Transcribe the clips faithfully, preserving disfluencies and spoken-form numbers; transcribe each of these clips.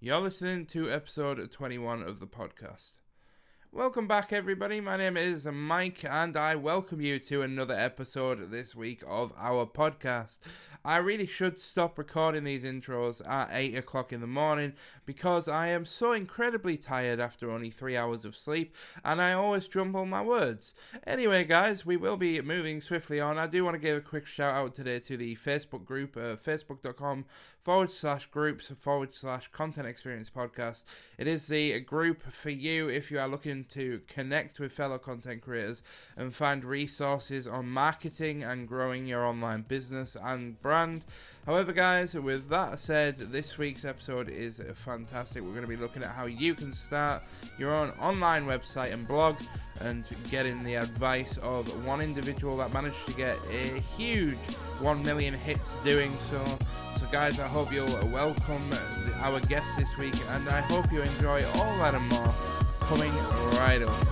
You're listening to episode twenty-one of the podcast. Welcome back, everybody. My name is Mike, and I welcome you to another episode this week of our podcast. I really should stop recording these intros at eight o'clock in the morning because I am so incredibly tired after only three hours of sleep, and I always jumble my words. Anyway, guys, we will be moving swiftly on. I do want to give a quick shout out today to the Facebook group, uh, facebook.com forward slash groups forward slash content experience podcast. It is the group for you if you are looking to connect with fellow content creators and find resources on marketing and growing your online business and brand. However, guys, with that said, this week's episode is fantastic. We're going to be looking at how you can start your own online website and blog and getting the advice of one individual that managed to get a huge one million hits doing so. So guys, I hope you'll welcome our guest this week, and I hope you enjoy all that and more coming right up.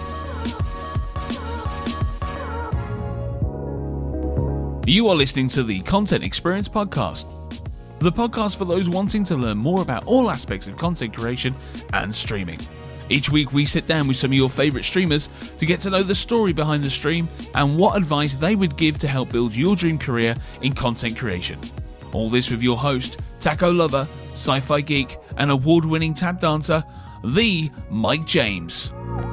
You are listening to the Content Experience Podcast, the podcast for those wanting to learn more about all aspects of content creation and streaming. Each week we sit down with some of your favourite streamers to get to know the story behind the stream and what advice they would give to help build your dream career in content creation. All this with your host, taco lover, sci-fi geek, and award-winning tap dancer, the Mike James.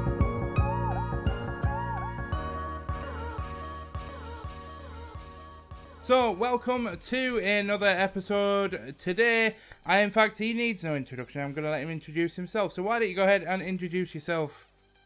So, welcome to another episode. Today, I, in fact, he needs no introduction. I'm going to let him introduce himself. So why don't you go ahead and introduce yourself?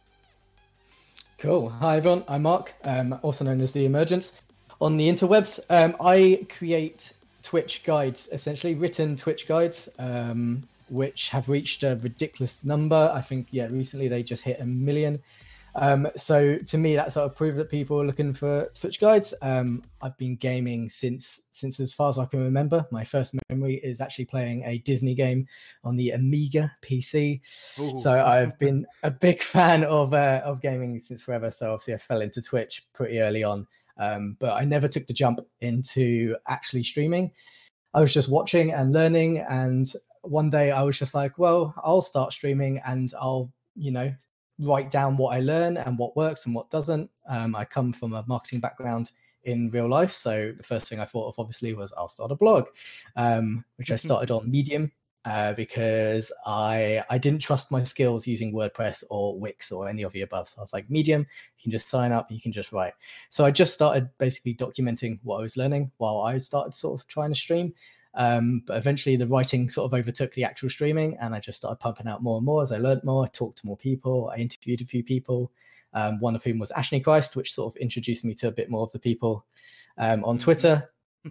Cool. Hi, everyone. I'm Mark, um, also known as The Emergence on the interwebs. Um, I create Twitch guides, essentially written Twitch guides, um, which have reached a ridiculous number. I think, yeah, recently they just hit a million. Um, so to me, that sort of proved that people are looking for Twitch guides. Um, I've been gaming since since as far as I can remember. My first memory is actually playing a Disney game on the Amiga P C. Ooh. So I've been a big fan of uh, of gaming since forever. So obviously I fell into Twitch pretty early on, um, but I never took the jump into actually streaming. I was just watching and learning, and one day I was just like, well, I'll start streaming and I'll, you know, write down what I learn and what works and what doesn't. Um, I come from a marketing background in real life. So the first thing I thought of obviously was I'll start a blog, um, which I started on Medium uh, because I I didn't trust my skills using WordPress or Wix or any of the above. So I was like, Medium, you can just sign up, you can just write. So I just started basically documenting what I was learning while I started sort of trying to stream. Um, but eventually the writing sort of overtook the actual streaming, and I just started pumping out more and more as I learned more. I talked to more people. I interviewed a few people, um, one of whom was Ashley Christ, which sort of introduced me to a bit more of the people um, on Twitter.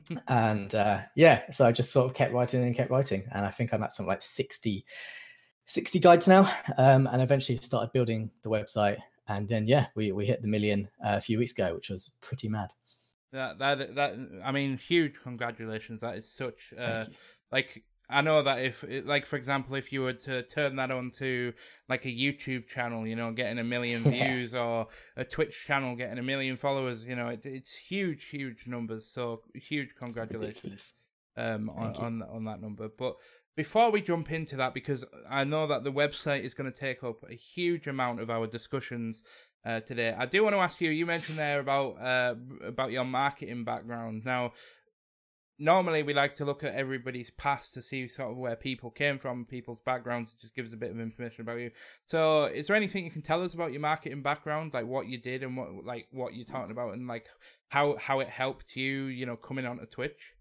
and uh, yeah, so I just sort of kept writing and kept writing. And I think I'm at something like sixty, sixty guides now, um, and eventually started building the website. And then, yeah, we, we hit the million uh, a few weeks ago, which was pretty mad. That that that I mean, huge congratulations. That is such uh, like I know that if like for example, if you were to turn that onto like a YouTube channel, you know, getting a million views, or a Twitch channel getting a million followers, you know, it, it's huge, huge numbers. So huge congratulations um on, on on that number. But before we jump into that, because I know that the website is going to take up a huge amount of our discussions Uh, today, I do want to ask you, you mentioned there about uh, about your marketing background. Now, normally we like to look at everybody's past to see sort of where people came from, people's backgrounds. It just gives a bit of information about you. So is there anything you can tell us about your marketing background, like what you did and what like what you're talking about, and like how, how it helped you, you know, coming onto Twitch?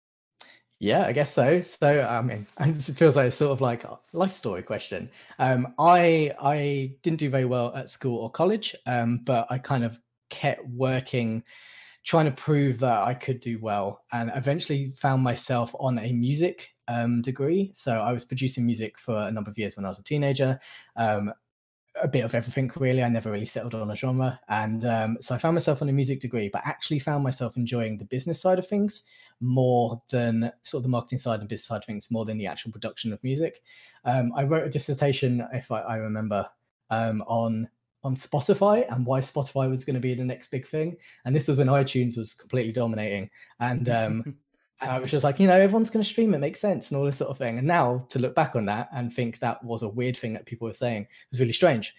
Yeah, I guess so. So, I mean, it feels like it's sort of like a life story question. Um, I I didn't do very well at school or college, um, but I kind of kept working, trying to prove that I could do well, and eventually found myself on a music um, degree. So I was producing music for a number of years when I was a teenager. Um, a bit of everything, really. I never really settled on a genre. And um, so I found myself on a music degree, but actually found myself enjoying the business side of things more than sort of the marketing side and business side of things, more than the actual production of music. Um, I wrote a dissertation, if I, I remember, um, on on Spotify and why Spotify was going to be the next big thing. And this was when iTunes was completely dominating. And um, And I was just like, you know, everyone's going to stream, it makes sense and all this sort of thing. And now to look back on that and think that was a weird thing that people were saying was really strange.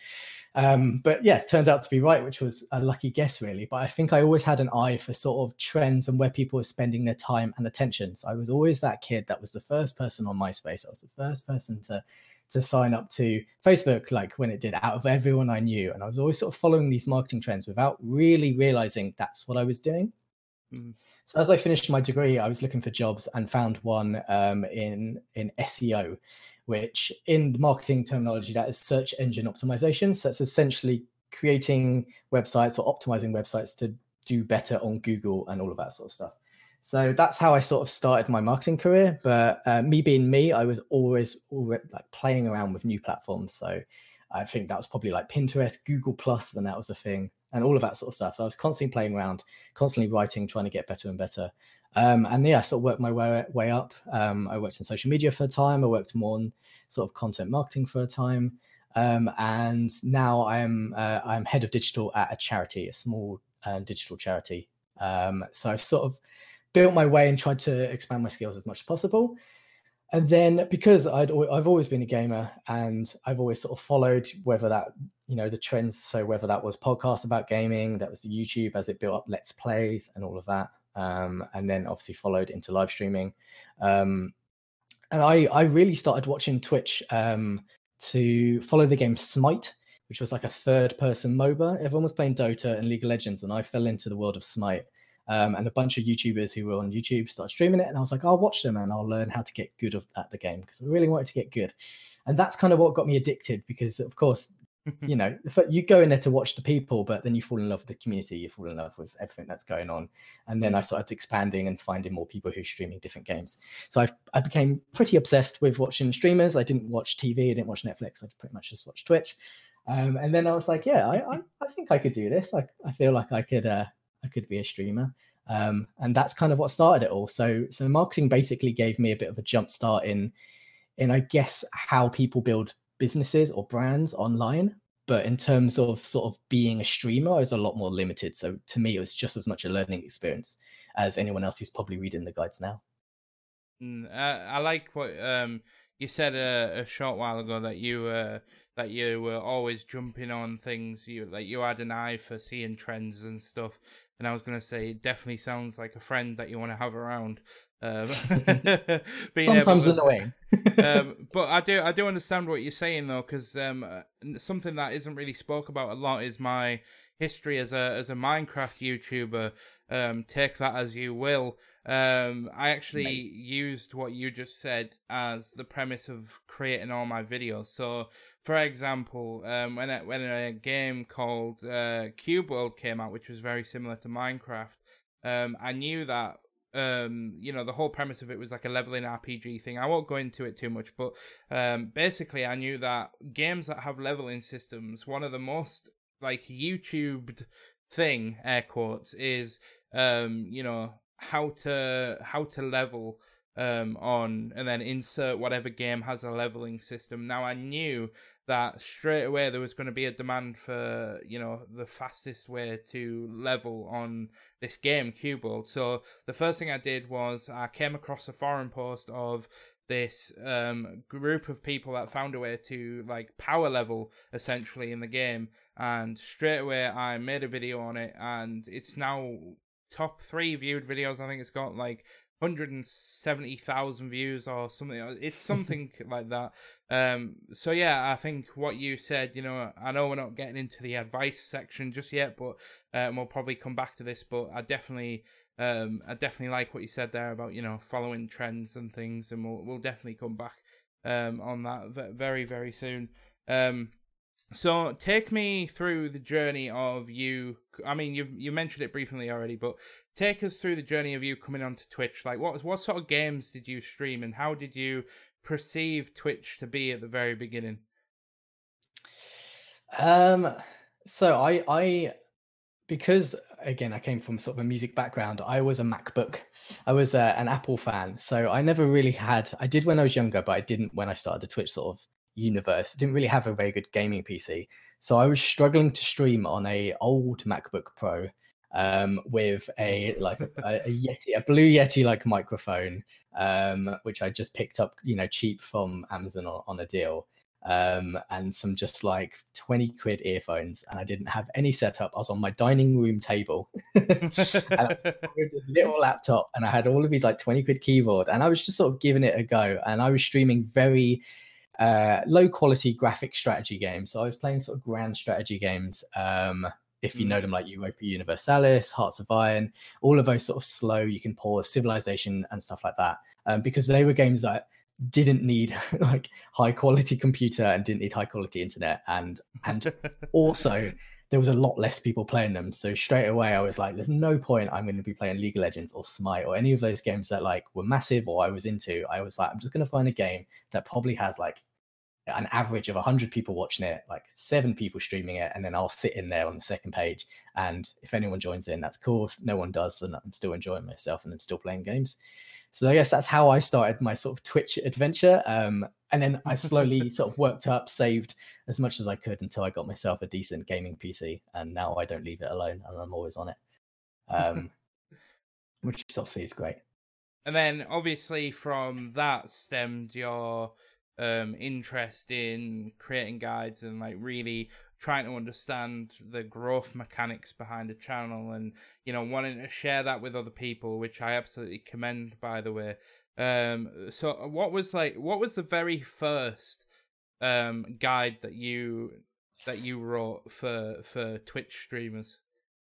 Um, but yeah, it turned out to be right, which was a lucky guess, really. But I think I always had an eye for sort of trends and where people were spending their time and attention. So I was always that kid that was the first person on MySpace. I was the first person to to sign up to Facebook, like when it did, out of everyone I knew. And I was always sort of following these marketing trends without really realizing that's what I was doing. Mm. So as I finished my degree, I was looking for jobs and found one um, in, in S E O, which in the marketing terminology, that is search engine optimization. So it's essentially creating websites or optimizing websites to do better on Google and all of that sort of stuff. So that's how I sort of started my marketing career. But uh, me being me, I was always, always like playing around with new platforms. So I think that was probably like Pinterest, Google Plus, then that was a thing, and all of that sort of stuff. So I was constantly playing around, constantly writing, trying to get better and better. Um, and yeah, I sort of worked my way, way up. Um, I worked in social media for a time. I worked more on sort of content marketing for a time. Um, and now I'm uh, I'm head of digital at a charity, a small uh, digital charity. Um, so I've sort of built my way and tried to expand my skills as much as possible. And then because I'd I've always been a gamer and I've always sort of followed whether that, you know, the trends. So whether that was podcasts about gaming, that was the YouTube as it built up Let's Plays and all of that. Um, and then obviously followed into live streaming. Um, and I, I really started watching Twitch um, to follow the game Smite, which was like a third person MOBA. Everyone was playing Dota and League of Legends, and I fell into the world of Smite. Um, and a bunch of YouTubers who were on YouTube started streaming it. And I was like, I'll watch them and I'll learn how to get good at the game because I really wanted to get good. And that's kind of what got me addicted because, of course, you know, you go in there to watch the people, but then you fall in love with the community, you fall in love with everything that's going on. And then I started expanding and finding more people who are streaming different games. So I I became pretty obsessed with watching streamers. I didn't watch T V, I didn't watch Netflix, I pretty much just watched Twitch. Um, and then I was like, yeah, I, I, I think I could do this. I, I feel like I could uh, I could be a streamer. Um, and that's kind of what started it all. So so marketing basically gave me a bit of a jump start in, in I guess, how people build businesses or brands online. But in terms of sort of being a streamer, I was a lot more limited. So to me, it was just as much a learning experience as anyone else who's probably reading the guides now. Mm, uh, I like what um, you said a, a short while ago that you uh, that you were always jumping on things. You like you had an eye for seeing trends and stuff. And I was gonna say, it definitely sounds like a friend that you want to have around. Um, Sometimes to, annoying. um, but I do I do understand what you're saying though, because um, something that isn't really spoke about a lot is my history as a as a Minecraft YouTuber. Um, take that as you will. Um, I actually Mate. used what you just said as the premise of creating all my videos. So, for example, um, when a, when a game called uh, Cube World came out, which was very similar to Minecraft, um, I knew that um, you know the whole premise of it was like a leveling R P G thing. I won't go into it too much, but um, basically, I knew that games that have leveling systems, one of the most like YouTubed thing, air quotes, is um, you know. how to how to level um on and then insert whatever game has a leveling system. Now I knew that straight away there was going to be a demand for, you know, the fastest way to level on this game, Cube World. So the first thing I did was I came across a forum post of this um group of people that found a way to like power level essentially in the game, and straight away I made a video on it, and it's now top three viewed videos. I think it's got like one hundred seventy thousand views or something. It's something like that. Um, so yeah, I think what you said, you know, I know we're not getting into the advice section just yet, but um, we'll probably come back to this. But I definitely, um, I definitely like what you said there about, you know, following trends and things, and we'll we'll definitely come back um on that very very soon. Um. So take me through the journey of you. I mean, you you mentioned it briefly already, but take us through the journey of you coming onto Twitch. Like, what what sort of games did you stream, and how did you perceive Twitch to be at the very beginning? Um. So I I because again I came from sort of a music background. I was a MacBook. I was uh, an Apple fan, so I never really had. I did when I was younger, but I didn't when I started the Twitch sort of universe. Didn't really have a very good gaming P C, so I was struggling to stream on a old MacBook Pro, um, with a like a, a Yeti, a blue Yeti like microphone, um, which I just picked up, you know, cheap from Amazon on, on a deal, um, and some just like twenty quid earphones, and I didn't have any setup. I was on my dining room table, and I was with a little laptop, and I had all of these like twenty quid keyboard, and I was just sort of giving it a go, and I was streaming very uh, low quality graphic strategy games. So I was playing sort of grand strategy games. Um, if you know them, like Europa Universalis, Hearts of Iron, all of those sort of slow, you can pause, Civilization and stuff like that, um, because they were games that didn't need like high quality computer and didn't need high quality internet, and and also there was a lot less people playing them. So straight away I was like, there's no point I'm going to be playing League of Legends or Smite or any of those games that like were massive or I was into. I was like, I'm just going to find a game that probably has like an average of one hundred people watching it, like seven people streaming it, and then I'll sit in there on the second page, and if anyone joins in, that's cool. If no one does, then I'm still enjoying myself and I'm still playing games. So I guess that's how I started my sort of Twitch adventure, um, and then I slowly sort of worked up, saved as much as I could until I got myself a decent gaming P C, and now I don't leave it alone and I'm always on it, um, which obviously is great. And then obviously from that stemmed your um interest in creating guides and like really trying to understand the growth mechanics behind a channel, and you know, wanting to share that with other people, which I absolutely commend, by the way. Um so what was like what was the very first um guide that you that you wrote for for Twitch streamers?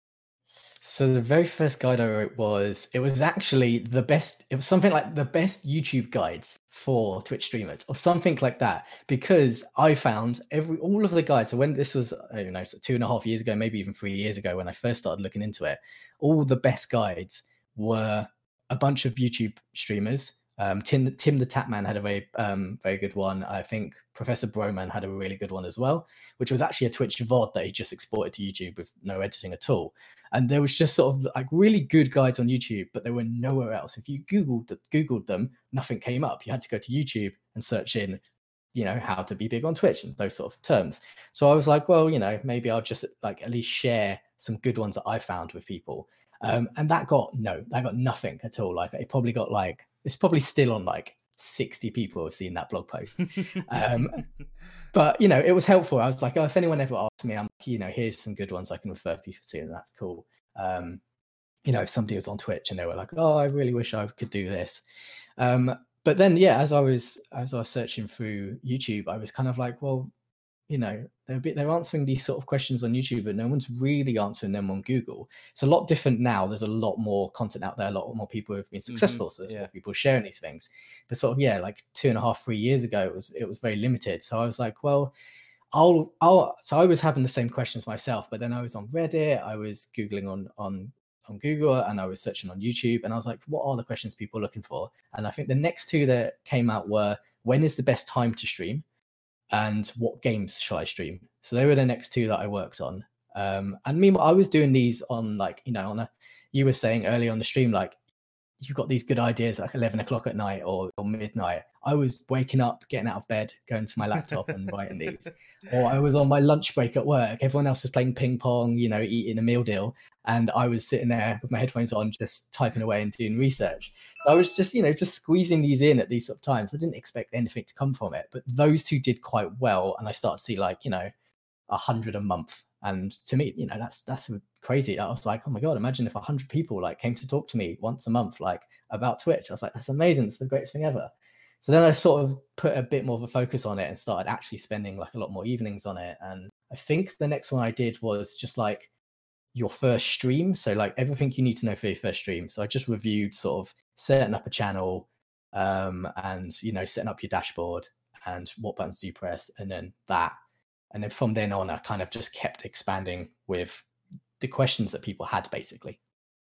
So the very first guide I wrote was, it was actually the best, it was something like the best YouTube guides for Twitch streamers or something like that, because I found every, all of the guides. So when this was, I don't know, so two and a half years ago, maybe even three years ago, when I first started looking into it, all the best guides were a bunch of YouTube streamers. Um, Tim, Tim the Tapman had a very, um, very good one. I think Professor Broman had a really good one as well, which was actually a Twitch V O D that he just exported to YouTube with no editing at all. And there was just sort of like really good guides on YouTube, but they were nowhere else. If you Googled Googled them, nothing came up. You had to go to YouTube and search in, you know, how to be big on Twitch and those sort of terms. So I was like, well, you know, maybe I'll just like at least share some good ones that I found with people. Um, and that got no, that got nothing at all. Like it probably got like, it's probably still on like sixty people have seen that blog post. Um, but, you know, it was helpful. I was like, oh, if anyone ever asks me, I'm like, you know, here's some good ones I can refer people to, and that's cool. Um, you know, if somebody was on Twitch and they were like, oh, I really wish I could do this. Um, but then, yeah, as I was as I was searching through YouTube, I was kind of like, well, you know, they're a bit, they're answering these sort of questions on YouTube, but no one's really answering them on Google. It's a lot different now. There's a lot more content out there, a lot more people who have been successful. Mm-hmm. So there's yeah. more people sharing these things. But sort of, yeah, like two and a half, three years ago, it was it was very limited. So I was like, well, I'll I'll so I was having the same questions myself, but then I was on Reddit, I was Googling on on on Google, and I was searching on YouTube, and I was like, what are the questions people are looking for? And I think the next two that came out were, when is the best time to stream? And what games shall I stream? So they were the next two that I worked on. Um, and meanwhile, I was doing these on like, you know, on a, you were saying early on the stream, like you got these good ideas like eleven o'clock at night or, or midnight. I was waking up, getting out of bed, going to my laptop and writing these. Or I was on my lunch break at work. Everyone else was playing ping pong, you know, eating a meal deal. And I was sitting there with my headphones on, just typing away and doing research. So I was just, you know, just squeezing these in at these sort of times. I didn't expect anything to come from it, but those two did quite well. And I started to see like, you know, a hundred a month. And to me, you know, that's, that's crazy. I was like, oh my God, imagine if a hundred people like came to talk to me once a month, like about Twitch. I was like, that's amazing. It's the greatest thing ever. So then I sort of put a bit more of a focus on it and started actually spending like a lot more evenings on it. And I think the next one I did was just like your first stream. So like everything you need to know for your first stream. So I just reviewed sort of setting up a channel um, and, you know, setting up your dashboard and what buttons do you press, and then that. And then from then on, I kind of just kept expanding with the questions that people had, basically.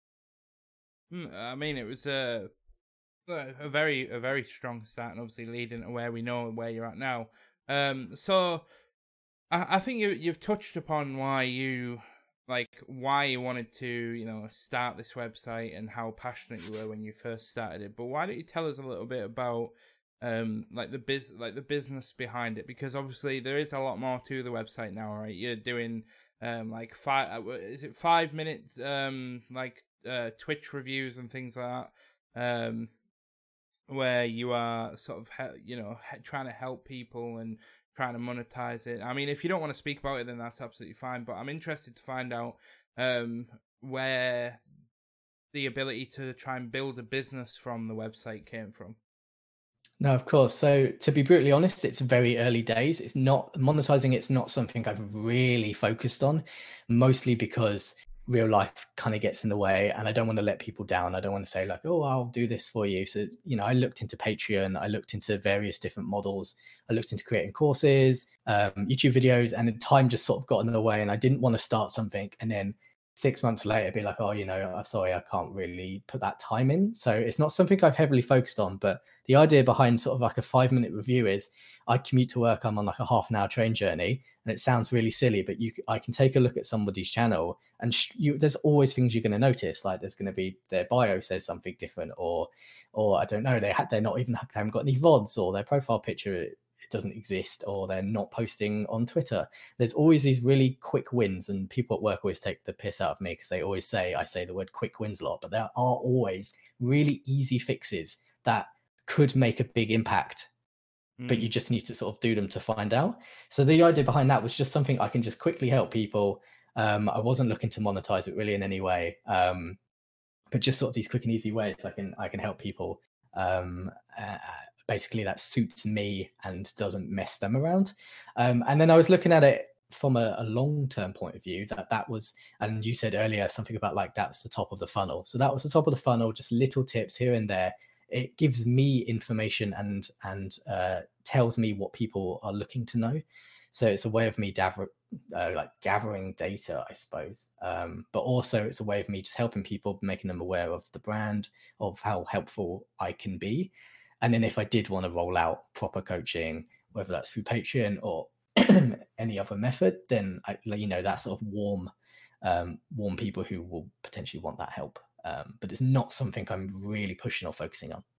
I mean, it was a a very a very strong start, and obviously leading to where we know where you're at now. Um, so I, I think you you've touched upon why you like why you wanted to you know start this website and how passionate you were when you first started it. But why don't you tell us a little bit about um like the biz like the business behind it, because obviously there is a lot more to the website now, right? You're doing um, like five, is it five minutes, um, like uh, Twitch reviews and things like that, um, where you are sort of, he- you know, he- trying to help people and trying to monetize it. I mean, if you don't want to speak about it, then that's absolutely fine. But I'm interested to find out um, where the ability to try and build a business from the website came from. No, of course. So to be brutally honest, it's very early days. It's not monetizing. It's not something I've really focused on, mostly because real life kind of gets in the way and I don't want to let people down. I don't want to say like, oh, I'll do this for you. So, you know, I looked into Patreon, I looked into various different models. I looked into creating courses, um, YouTube videos, and time just sort of got in the way. And I didn't want to start something and then six months later be like, oh, you know, I'm sorry, I can't really put that time in. So it's not something I've heavily focused on. But the idea behind sort of like a five minute review is I commute to work, I'm on like a half an hour train journey, and it sounds really silly, but you, I can take a look at somebody's channel and sh- you, there's always things you're going to notice. Like there's going to be their bio says something different, or, or I don't know, they had, they're not even, they haven't got any V O Ds, or their profile picture, it, it doesn't exist, or they're not posting on Twitter. There's always these really quick wins, and people at work always take the piss out of me because they always say I say the word quick wins a lot, but there are always really easy fixes that could make a big impact, mm. but you just need to sort of do them to find out. So the idea behind that was just something I can just quickly help people. Um, I wasn't looking to monetize it really in any way, um, but just sort of these quick and easy ways I can I can help people. Um, uh, basically, that suits me and doesn't mess them around. Um, and then I was looking at it from a, a long-term point of view. That that was, and you said earlier something about like that's the top of the funnel. So that was the top of the funnel, just little tips here and there. It gives me information and and uh, tells me what people are looking to know. So it's a way of me gather, uh, like gathering data, I suppose. Um, but also it's a way of me just helping people, making them aware of the brand, of how helpful I can be. And then if I did want to roll out proper coaching, whether that's through Patreon or any other method, then I, you know, that sort of warm, um, warm people who will potentially want that help. Um, but it's not something I'm really pushing or focusing on.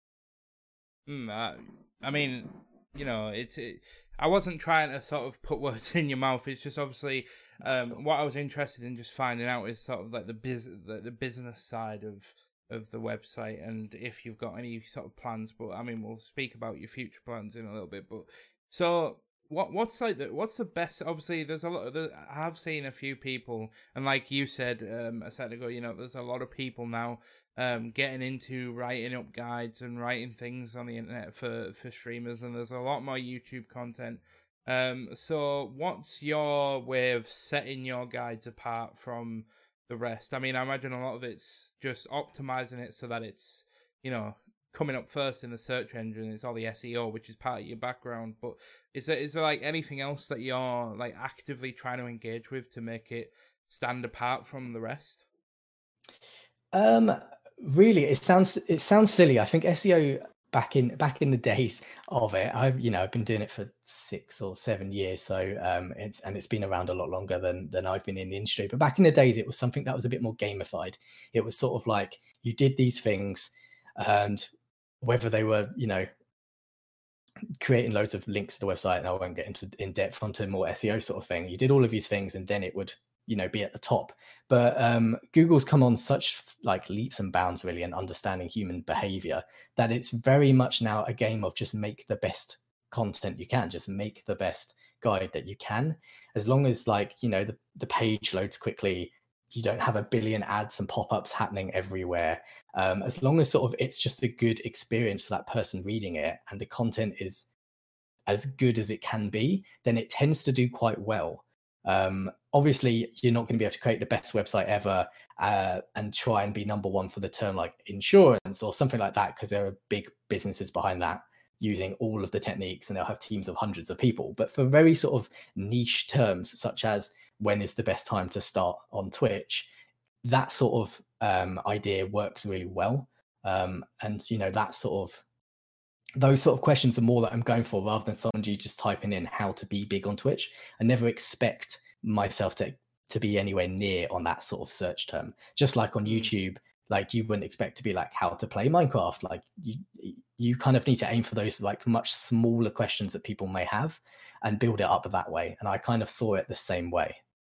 Mm, uh, I mean, you know, it's. It, I wasn't trying to sort of put words in your mouth. It's just obviously um, what I was interested in just finding out is sort of like the biz, the, the business side of of the website, and if you've got any sort of plans. But I mean, we'll speak about your future plans in a little bit. But so. What what's like the what's the best? Obviously, there's a lot of the, I have seen a few people, and like you said um, a second ago, you know, there's a lot of people now um, getting into writing up guides and writing things on the internet for, for streamers, and there's a lot more YouTube content. Um, so, what's your way of setting your guides apart from the rest? I mean, I imagine a lot of it's just optimizing it so that it's, you know, coming up first in the search engine. It's all the S E O, which is part of your background. But is there is there like anything else that you're like actively trying to engage with to make it stand apart from the rest? Um, really, it sounds it sounds silly. I think S E O back in back in the days of it, I've you know I've been doing it for six or seven years, so um, it's and it's been around a lot longer than than I've been in the industry. But back in the days, it was something that was a bit more gamified. It was sort of like you did these things, and whether they were, you know, creating loads of links to the website, and I won't get into in depth onto more S E O sort of thing. You did all of these things, and then it would, you know, be at the top. But um, Google's come on such like leaps and bounds, really, in understanding human behavior that it's very much now a game of just make the best content you can, just make the best guide that you can. As long as like, you know, the, the page loads quickly, you don't have a billion ads and pop-ups happening everywhere. Um, as long as sort of it's just a good experience for that person reading it and the content is as good as it can be, then it tends to do quite well. Um, obviously, you're not going to be able to create the best website ever uh, and try and be number one for the term like insurance or something like that, because there are big businesses behind that using all of the techniques, and they'll have teams of hundreds of people. But for very sort of niche terms, such as when is the best time to start on Twitch, that sort of um, idea works really well. Um, and, you know, that sort of, those sort of questions are more that I'm going for rather than somebody just typing in how to be big on Twitch. I never expect myself to, to be anywhere near on that sort of search term. Just like on YouTube, like you wouldn't expect to be like how to play Minecraft. Like you, you kind of need to aim for those like much smaller questions that people may have and build it up that way. And I kind of saw it the same way.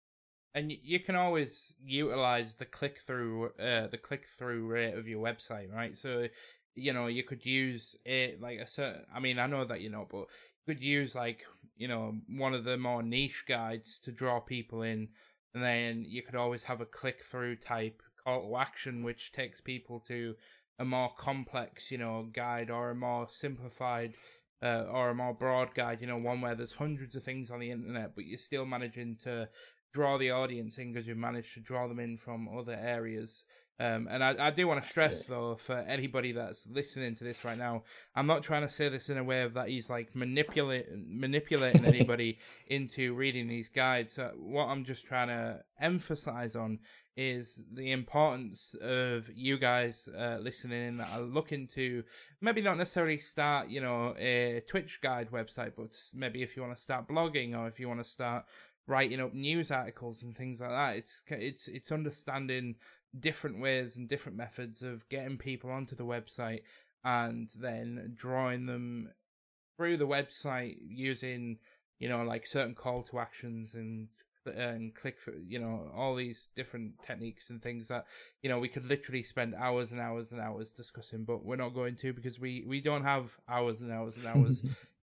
and you can always utilize the click through, uh, the click through rate of your website, right? So, you know, you could use it like a certain. I mean, I know that you know, but you could use like you know one of the more niche guides to draw people in, and then you could always have a click through type call to action, which takes people to a more complex, you know, guide or a more simplified. Uh, or a more broad guide, you know, one where there's hundreds of things on the internet, but you're still managing to draw the audience in because you've managed to draw them in from other areas. Um, and I, I do want to stress, though, for anybody that's listening to this right now, I'm not trying to say this in a way of that he's like manipulate, manipulating anybody into reading these guides. Uh, what I'm just trying to emphasize on is the importance of you guys uh, listening in that are looking to maybe not necessarily start, you know, a Twitch guide website, but maybe if you want to start blogging or if you want to start writing up news articles and things like that. It's it's it's understanding different ways and different methods of getting people onto the website and then drawing them through the website using, you know, like certain call to actions and and click for, you know, all these different techniques and things that, you know, we could literally spend hours and hours and hours discussing, but we're not going to because we we don't have hours and hours and hours.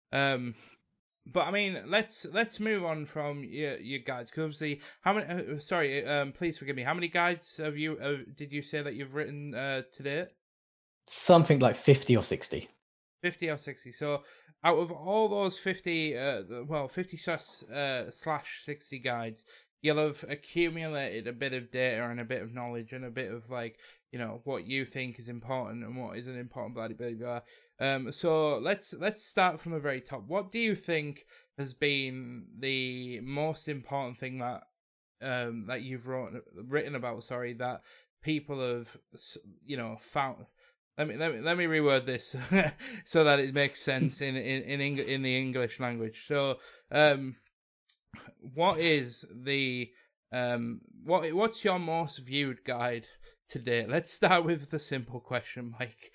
um But I mean, let's let's move on from your your guides, because obviously, how many? Uh, sorry, um, please forgive me. How many guides have you? Uh, did you say that you've written uh, to date? Something like fifty or sixty. Fifty or sixty. So, out of all those fifty, uh, well, fifty slash uh, slash sixty guides, you'll have accumulated a bit of data and a bit of knowledge and a bit of like, you know, what you think is important and what isn't important. Blah blah blah. Um, so let's let's start from the very top. What do you think has been the most important thing that um that you've wrote, written about? Sorry, that people have, you know, found. Let me let me let me reword this so that it makes sense in in in, Eng- in the English language. So, um, what is the um what what's your most viewed guide today? Let's start with the simple question, Mike.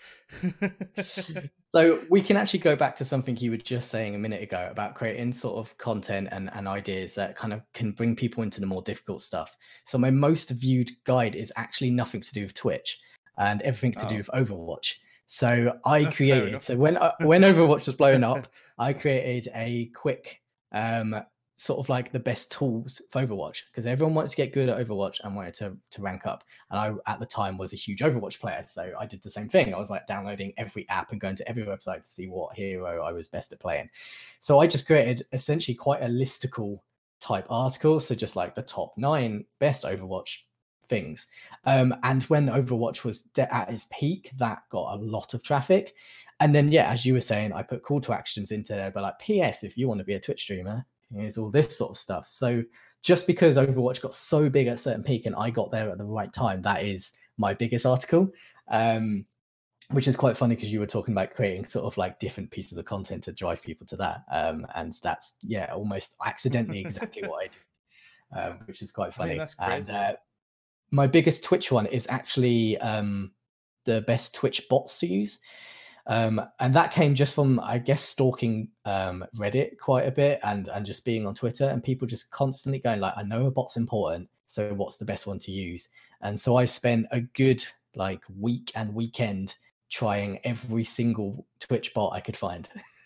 So we can actually go back to something you were just saying a minute ago about creating sort of content and, and ideas that kind of can bring people into the more difficult stuff. So my most viewed guide is actually nothing to do with Twitch and everything to Oh. do with Overwatch. So I That's created, so when uh, when Overwatch was blowing up, I created a quick um sort of like the best tools for Overwatch, because everyone wanted to get good at Overwatch and wanted to, to rank up. And I, at the time, was a huge Overwatch player. So I did the same thing. I was like downloading every app and going to every website to see what hero I was best at playing. So I just created essentially quite a listicle type article. So just like the top nine best Overwatch things. Um, and when Overwatch was de- at its peak, that got a lot of traffic. And then, yeah, as you were saying, I put call to actions into there, but like, P S, if you want to be a Twitch streamer, here's all this sort of stuff. So just because Overwatch got so big at a certain peak and I got there at the right time, that is my biggest article, um, which is quite funny because you were talking about creating sort of like different pieces of content to drive people to that. Um, and that's, yeah, almost accidentally exactly what I did, um, which is quite funny. I mean, that's crazy. And uh, my biggest Twitch one is actually um, the best Twitch bots to use. Um, and that came just from, I guess, stalking um, Reddit quite a bit and, and just being on Twitter and people just constantly going like, I know a bot's important, so what's the best one to use? And so I spent a good like week and weekend trying every single Twitch bot I could find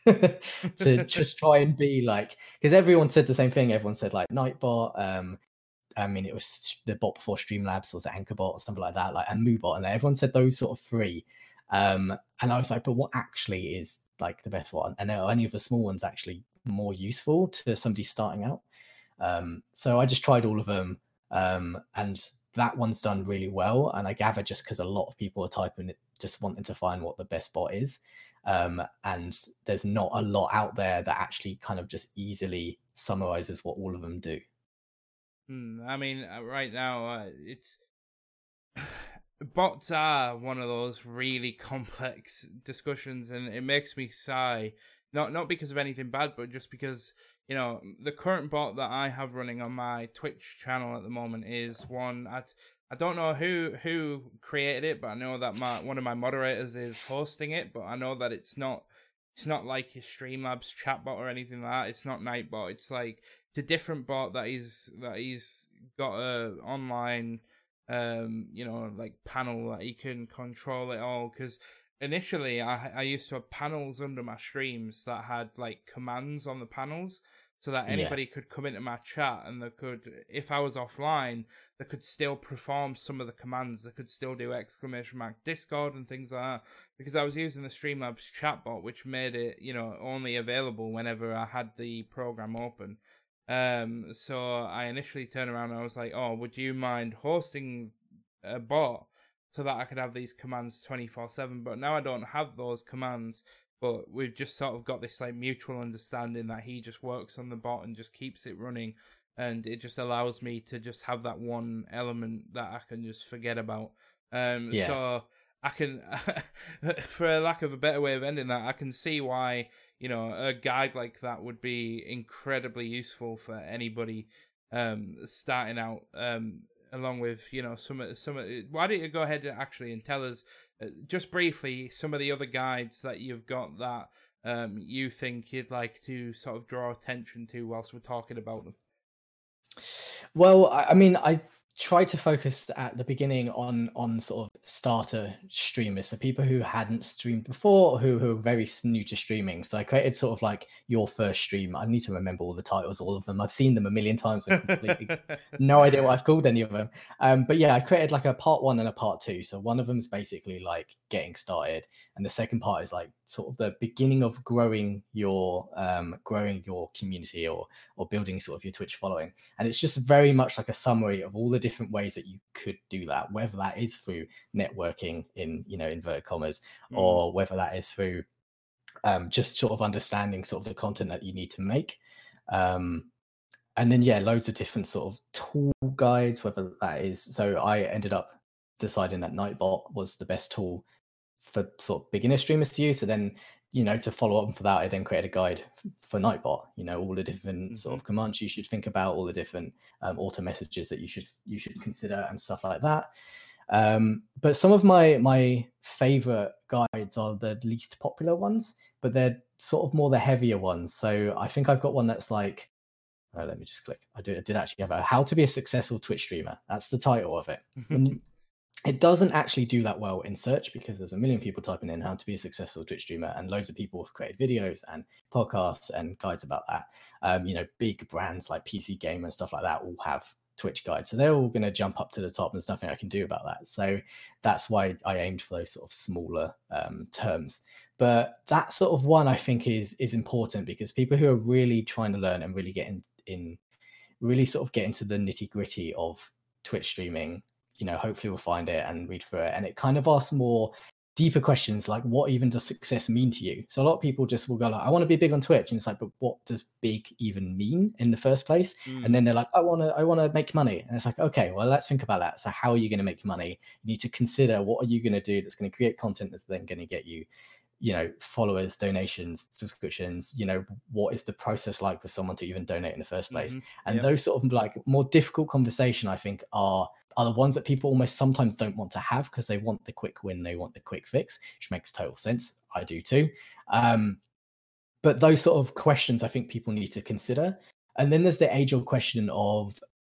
to just try and be like, because everyone said the same thing. Everyone said like Nightbot. Um, I mean, it was the bot before Streamlabs, was Anchorbot or something like that, like and Moobot, and everyone said those sort of three. Um, and I was like, but what actually is like the best one? And are any of the small ones actually more useful to somebody starting out? Um, so I just tried all of them, um, and that one's done really well. And I gather just because a lot of people are typing it, just wanting to find what the best bot is. Um, and there's not a lot out there that actually kind of just easily summarizes what all of them do. Hmm, I mean, uh, right now, uh, it's bots are one of those really complex discussions, and it makes me sigh. Not not because of anything bad, but just because, you know, the current bot that I have running on my Twitch channel at the moment is one at. I don't know who who created it, but I know that my one of my moderators is hosting it. But I know that it's not it's not like your Streamlabs chatbot or anything like that. It's not Nightbot. It's like it's a different bot that he's that he's got a online, um, you know, like panel that he can control it all. Because initially, I I used to have panels under my streams that had like commands on the panels, so that anybody yeah. could come into my chat and they could, if I was offline, they could still perform some of the commands. They could still do exclamation mark Discord and things like that, because I was using the Streamlabs chatbot, which made it, you know, only available whenever I had the program open. Um, so I initially turned around and I was like, oh, would you mind hosting a bot so that I could have these commands twenty-four seven? But now I don't have those commands. But we've just sort of got this like mutual understanding that he just works on the bot and just keeps it running, and it just allows me to just have that one element that I can just forget about. Um, yeah. So I can, for a lack of a better way of ending that, I can see why, you know, a guide like that would be incredibly useful for anybody um, starting out. Um, along with, you know, some some. Why don't you go ahead actually and tell us, uh, just briefly, some of the other guides that you've got that um, you think you'd like to sort of draw attention to whilst we're talking about them? Well, I, I mean, I try to focus at the beginning on on sort of starter streamers, so people who hadn't streamed before, or who who are very new to streaming. So I created sort of like your first stream. I need to remember all the titles, all of them. I've seen them a million times. I completely no idea what I've called any of them. Um, but yeah, I created like a part one and a part two. So one of them is basically like getting started, and the second part is like sort of the beginning of growing your um growing your community or or building sort of your Twitch following. And it's just very much like a summary of all the different ways that you could do that, whether that is through networking in, you know, inverted commas, mm. or whether that is through um, just sort of understanding sort of the content that you need to make. Um, and then, yeah, loads of different sort of tool guides, whether that is, so I ended up deciding that Nightbot was the best tool for sort of beginner streamers to use. So then, you know, to follow up for that, I then created a guide for Nightbot, you know, all the different mm-hmm. sort of commands you should think about, all the different um, auto messages that you should you should consider and stuff like that. Um, but some of my my favorite guides are the least popular ones, but they're sort of more the heavier ones. So I think I've got one that's like, oh, let me just click. I did, I did actually have a How to Be a Successful Twitch Streamer. That's the title of it. When, it doesn't actually do that well in search because there's a million people typing in how to be a successful Twitch streamer, and loads of people have created videos and podcasts and guides about that. Um, you know, big brands like P C Gamer and stuff like that all have Twitch guides. So they're all going to jump up to the top. There's nothing I can do about that. So that's why I aimed for those sort of smaller um, terms. But that sort of one I think is is important because people who are really trying to learn and really get in, in really sort of get into the nitty gritty of Twitch streaming, you know, hopefully we'll find it and read through it. And it kind of asks more deeper questions like, what even does success mean to you? So a lot of people just will go like, I want to be big on Twitch. And it's like, but what does big even mean in the first place? Mm. And then they're like, I want to, I want to make money. And it's like, okay, well, let's think about that. So how are you going to make money? You need to consider, what are you going to do that's going to create content that's then going to get you, you know, followers, donations, subscriptions, you know, what is the process like for someone to even donate in the first place? Mm-hmm. And yep. those sort of like more difficult conversation, I think, are are the ones that people almost sometimes don't want to have because they want the quick win, they want the quick fix, which makes total sense. I do too. Um, but those sort of questions I think people need to consider. And then there's the age-old question of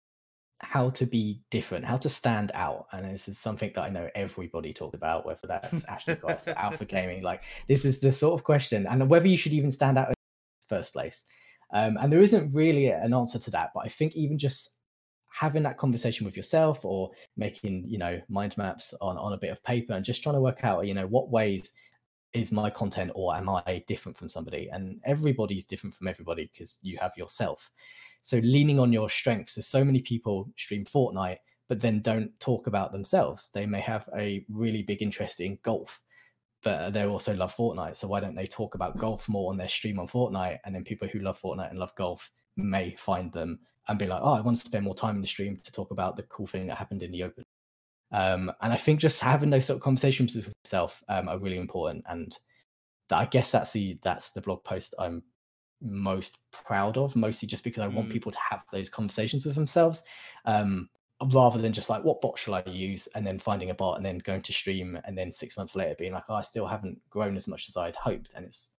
how to be different, how to stand out. And this is something that I know everybody talks about, whether that's Ashley Cross or Alpha Gaming. Like, this is the sort of question, and whether you should even stand out in the first place. Um, and there isn't really an answer to that, but I think even just having that conversation with yourself or making, you know, mind maps on, on a bit of paper and just trying to work out, you know, what ways is my content or am I different from somebody? And everybody's different from everybody because you have yourself. So leaning on your strengths. There's so many people stream Fortnite, but then don't talk about themselves. They may have a really big interest in golf, but they also love Fortnite. So why don't they talk about golf more on their stream on Fortnite? And then people who love Fortnite and love golf may find them and be like, oh, I want to spend more time in the stream to talk about the cool thing that happened in the open. Um, and I think just having those sort of conversations with yourself um, are really important. And that, I guess that's the that's the blog post I'm most proud of, mostly just because I mm. want people to have those conversations with themselves, um, rather than just like, what bot shall I use? And then finding a bot and then going to stream and then six months later being like, oh, I still haven't grown as much as I'd hoped. And it's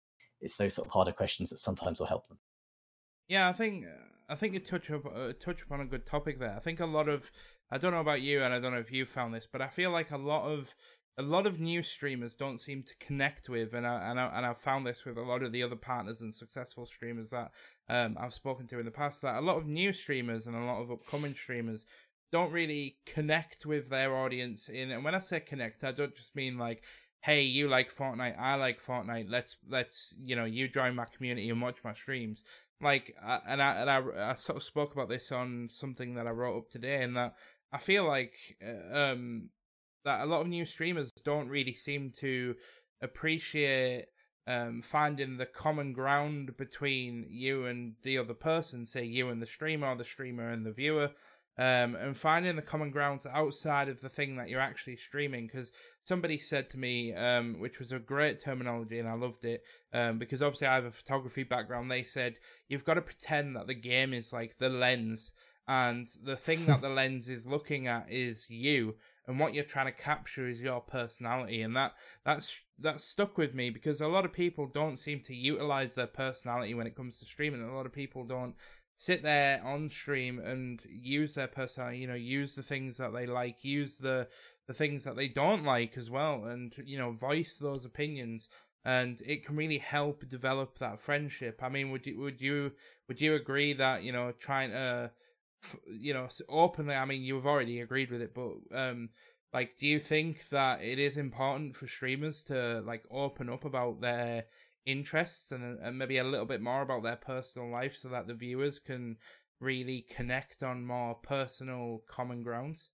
it's those sort of harder questions that sometimes will help them. Yeah, I think I think you touch up uh, touch upon a good topic there. I think a lot of I don't know about you, and I don't know if you found this, but I feel like a lot of a lot of new streamers don't seem to connect with, and I and I and I've found this with a lot of the other partners and successful streamers that um, I've spoken to in the past. That a lot of new streamers and a lot of upcoming streamers don't really connect with their audience. In and when I say connect, I don't just mean like, hey, you like Fortnite, I like Fortnite. Let's let's you know you join my community and watch my streams. Like, I, and I and I, I sort of spoke about this on something that I wrote up today, and that I feel like uh, um that a lot of new streamers don't really seem to appreciate um finding the common ground between you and the other person, say you and the streamer, or the streamer and the viewer. Um, and finding the common ground outside of the thing that you're actually streaming. Because somebody said to me, um, which was a great terminology, and I loved it, um, because obviously I have a photography background. They said, you've got to pretend that the game is like the lens, and the thing that the lens is looking at is you, and what you're trying to capture is your personality. And that that's that's stuck with me, because a lot of people don't seem to utilize their personality when it comes to streaming. A lot of people don't sit there on stream and use their personality, you know, use the things that they like, use the the things that they don't like as well, and, you know, voice those opinions, and it can really help develop that friendship. I mean, would you would you would you agree that, you know, trying to, you know, openly, I mean, you've already agreed with it, but um like, do you think that it is important for streamers to like open up about their interests and, and maybe a little bit more about their personal life, so that the viewers can really connect on more personal common grounds?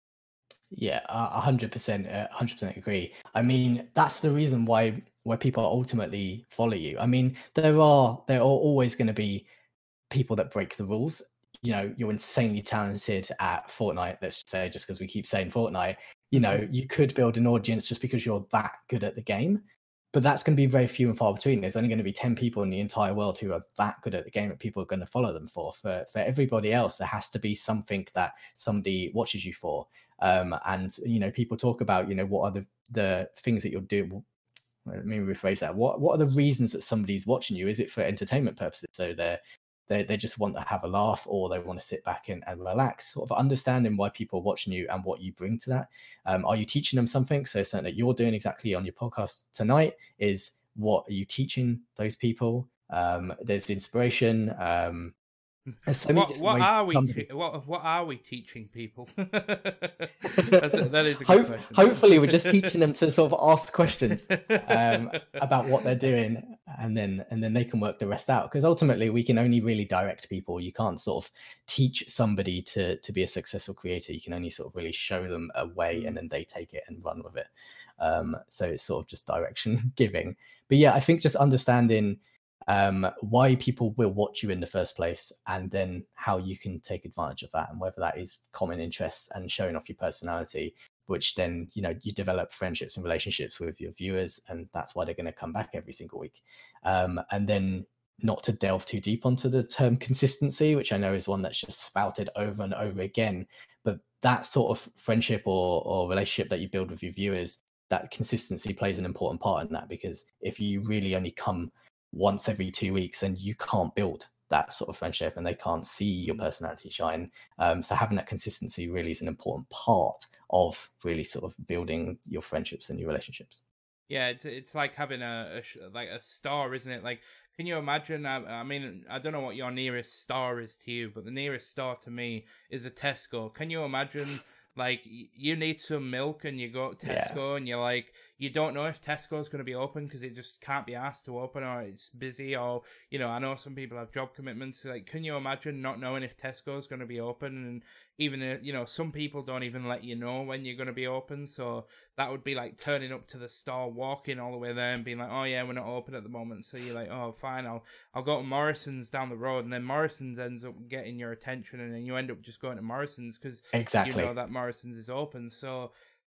Yeah, a hundred percent, a hundred percent agree. I mean, that's the reason why why people ultimately follow you. I mean, there are there are always going to be people that break the rules. You know, you're insanely talented at Fortnite, let's just say, just because we keep saying Fortnite. You know, you could build an audience just because you're that good at the game. But that's going to be very few and far between. There's only going to be ten people in the entire world who are that good at the game that people are going to follow them for. For for everybody else, there has to be something that somebody watches you for. Um, and, you know, people talk about, you know, what are the, the things that you'll do. Let me rephrase that. What what are the reasons that somebody's watching you? Is it for entertainment purposes? So they're They, they just want to have a laugh, or they want to sit back and, and relax, sort of understanding why people are watching you and what you bring to that. Um, are you teaching them something? So something that you're doing exactly on your podcast tonight is, what are you teaching those people? Um, there's inspiration. Um, there's so what what are we te- what what are we teaching people? That's a, that is a good Hope, question. Hopefully, we're just teaching them to sort of ask questions um, about what they're doing, and then and then they can work the rest out. Because ultimately, we can only really direct people. You can't sort of teach somebody to to be a successful creator. You can only sort of really show them a way, and then they take it and run with it. Um, so it's sort of just direction giving. But yeah, I think just understanding um why people will watch you in the first place, and then how you can take advantage of that, and whether that is common interests and showing off your personality, which then, you know, you develop friendships and relationships with your viewers, and that's why they're going to come back every single week. Um and then, not to delve too deep onto the term consistency, which I know is one that's just spouted over and over again, but that sort of friendship or or relationship that you build with your viewers, that consistency plays an important part in that. Because if you really only come once every two weeks and you can't build that sort of friendship, and they can't see your personality shine, um, so having that consistency really is an important part of really sort of building your friendships and your relationships. Yeah, it's it's like having a, a like a star, isn't it? Like, can you imagine? I, I mean, I don't know what your nearest star is to you, but the nearest star to me is a Tesco. Can you imagine? Like, you need some milk, and you go to Tesco, yeah. and you're like, you don't know if Tesco's going to be open because it just can't be asked to open, or it's busy, or, you know, I know some people have job commitments. Like, can you imagine not knowing if Tesco's going to be open? And even, you know, some people don't even let you know when you're going to be open. So that would be like turning up to the store, walking all the way there and being like, oh yeah, we're not open at the moment. So you're like, oh, fine, I'll I'll go to Morrison's down the road. And then Morrison's ends up getting your attention, and then you end up just going to Morrison's because exactly. you know that Morrison's is open. So,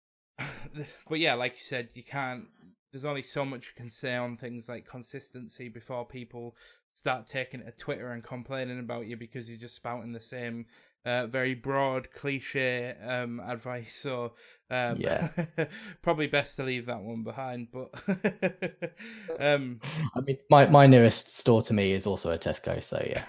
but yeah, like you said, you can't, there's only so much you can say on things like consistency before people start taking it to Twitter and complaining about you because you're just spouting the same uh, very broad cliche um, advice. So um, Yeah. probably best to leave that one behind. But um, I mean, my, my nearest store to me is also a Tesco, so yeah.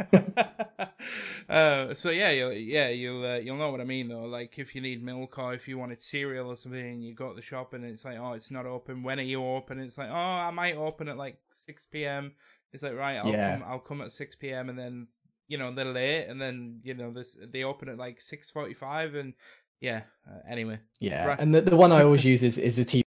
uh, so yeah, you'll, yeah, you'll uh, you'll know what I mean though. Like if you need milk or if you wanted cereal or something, and you go to the shop and it's like, oh, it's not open. When are you open? It's like, oh, I might open at like six p.m. It's like, right, I'll Yeah. come, I'll come at six p.m. and then you know they're late, and then you know this they open at like six forty-five, and yeah. Uh, anyway. Yeah, Right. and the, the one I always use is is a T V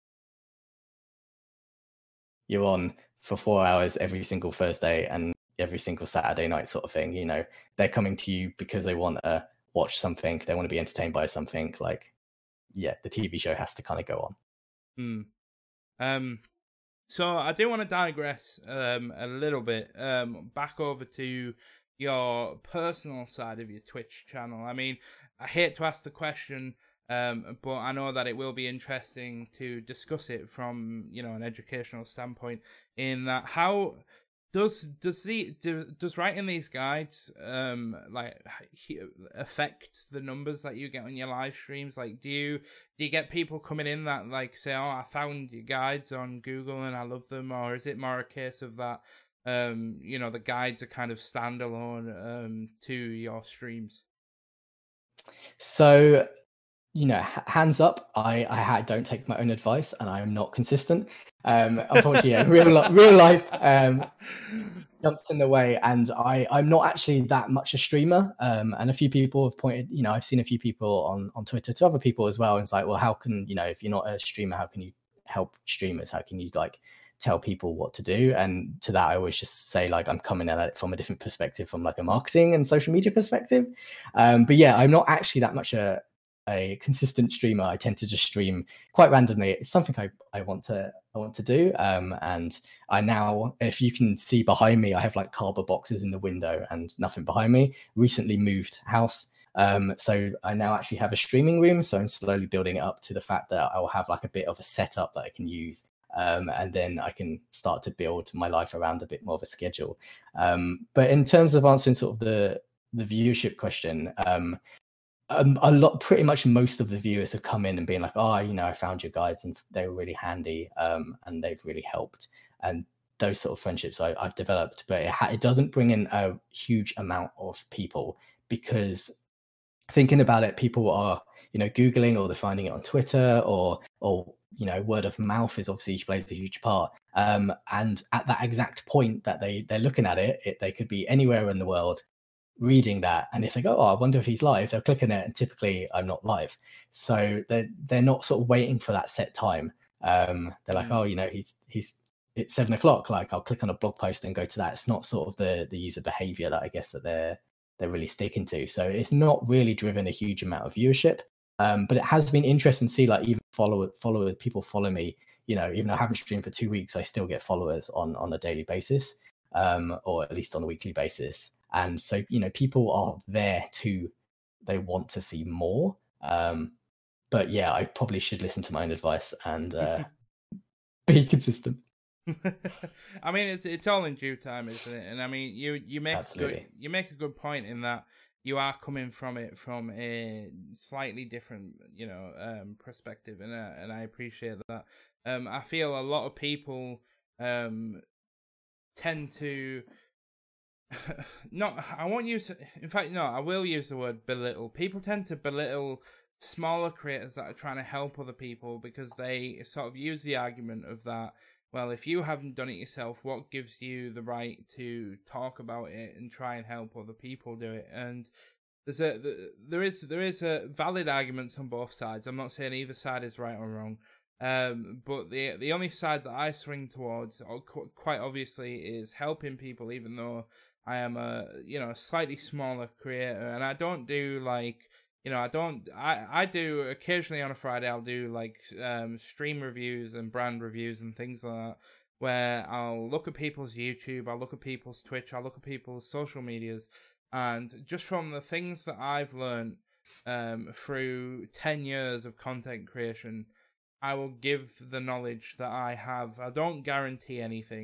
you're on for four hours every single Thursday and every single Saturday night sort of thing. You know, they're coming to you because they want to watch something, they want to be entertained by something. Like, yeah, the T V show has to kind of go on. Hmm. Um. So I do want to digress um a little bit um back over to your personal side of your Twitch channel. I mean, I hate to ask the question, um, but I know that it will be interesting to discuss it from, you know, an educational standpoint. In that, how does does the do, does writing these guides um like affect the numbers that you get on your live streams? Like, do you do you get people coming in that like say, oh, I found your guides on Google and I love them, or is it more a case of that um you know the guides are kind of standalone um to your streams? So, you know, hands up, I, I don't take my own advice and I am not consistent. Um, unfortunately, yeah, real, li- real life um, jumps in the way, and I, I'm not actually that much a streamer. Um, and a few people have pointed, you know, I've seen a few people on, on Twitter to other people as well. And it's like, well, how can, you know, if you're not a streamer, how can you help streamers? How can you like tell people what to do? And to that, I always just say, like, I'm coming at it from a different perspective, from like a marketing and social media perspective. Um, but yeah, I'm not actually that much a, a consistent streamer. I tend to just stream quite randomly. It's something I, I want to I want to do. Um, and I now, if you can see behind me, I have like cardboard boxes in the window and nothing behind me. Recently moved house. Um, so I now actually have a streaming room. So I'm slowly building it up to the fact that I'll have like a bit of a setup that I can use. Um, and then I can start to build my life around a bit more of a schedule. Um, but in terms of answering sort of the the viewership question, um, Um, a lot, pretty much most of the viewers have come in and been like, oh, you know, I found your guides and they were really handy, um, and they've really helped. And those sort of friendships I, I've developed, but it, ha- it doesn't bring in a huge amount of people, because thinking about it, people are, you know, Googling, or they're finding it on Twitter, or, or, you know, word of mouth is obviously plays a huge part. Um, and at that exact point that they, they're looking at it, it, they could be anywhere in the world reading that, and if they go, oh, I wonder if he's live, they'll click on it, and typically I'm not live. So they're they're not sort of waiting for that set time. Um, they're like, Mm. oh, you know, he's he's it's seven o'clock. Like, I'll click on a blog post and go to that. It's not sort of the the user behavior that I guess that they're they're really sticking to. So it's not really driven a huge amount of viewership. Um, but it has been interesting to see, like, even follow follow people follow me. You know, even though I haven't streamed for two weeks, I still get followers on on a daily basis, um, or at least on a weekly basis. And so, you know, people are there to, they want to see more. Um, but yeah, I probably should listen to my own advice and uh, be consistent. I mean, it's it's all in due time, isn't it? And I mean, you you make Absolutely. good, you make a good point in that you are coming from it from a slightly different, you know, um, perspective, and uh, and I appreciate that. Um, I feel a lot of people um tend to. Not, I won't use. In fact, no, I will use the word belittle. People tend to belittle smaller creators that are trying to help other people, because they sort of use the argument of that. Well, if you haven't done it yourself, what gives you the right to talk about it and try and help other people do it? And there's a there is there is a valid arguments on both sides. I'm not saying either side is right or wrong. Um, but the the only side that I swing towards, or qu- quite obviously, is helping people, even though I am a, you know, slightly smaller creator, and I don't do like, you know, I don't, I, I do occasionally on a Friday, I'll do like um, stream reviews and brand reviews and things like that, where I'll look at people's YouTube, I'll look at people's Twitch, I'll look at people's social medias, and just from the things that I've learned um, through ten years of content creation, I will give the knowledge that I have. I don't guarantee anything,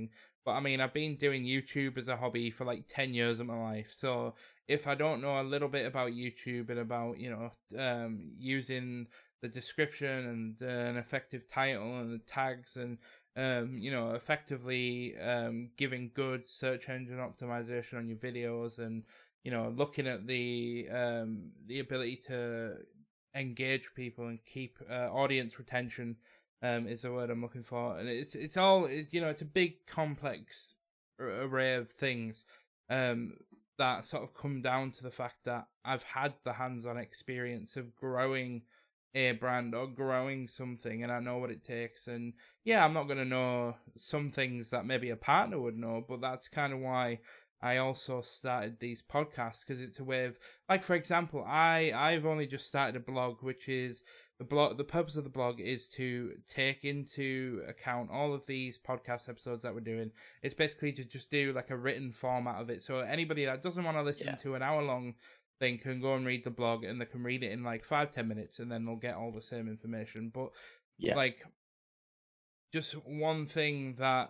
But I mean, I've been doing YouTube as a hobby for like ten years of my life. So if I don't know a little bit about YouTube and about, you know, um, using the description and uh, an effective title and the tags and, um, you know, effectively um, giving good search engine optimization on your videos and, you know, looking at the um, the ability to engage people and keep uh, audience retention um, is the word I'm looking for. And it's it's all, it, you know, it's a big complex array of things um, that sort of come down to the fact that I've had the hands-on experience of growing a brand or growing something, and I know what it takes. And yeah, I'm not going to know some things that maybe a partner would know, but that's kind of why I also started these podcasts, because it's a way of, like, for example, I, I've only just started a blog, which is the blog. The purpose of the blog is to take into account all of these podcast episodes that we're doing. It's basically to just do like a written format of it. So anybody that doesn't want to listen Yeah. to an hour long thing can go and read the blog, and they can read it in like five, ten minutes, and then they'll get all the same information. But Yeah. like, just one thing that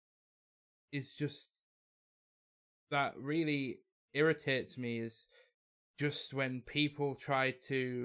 is just that really irritates me is just when people try to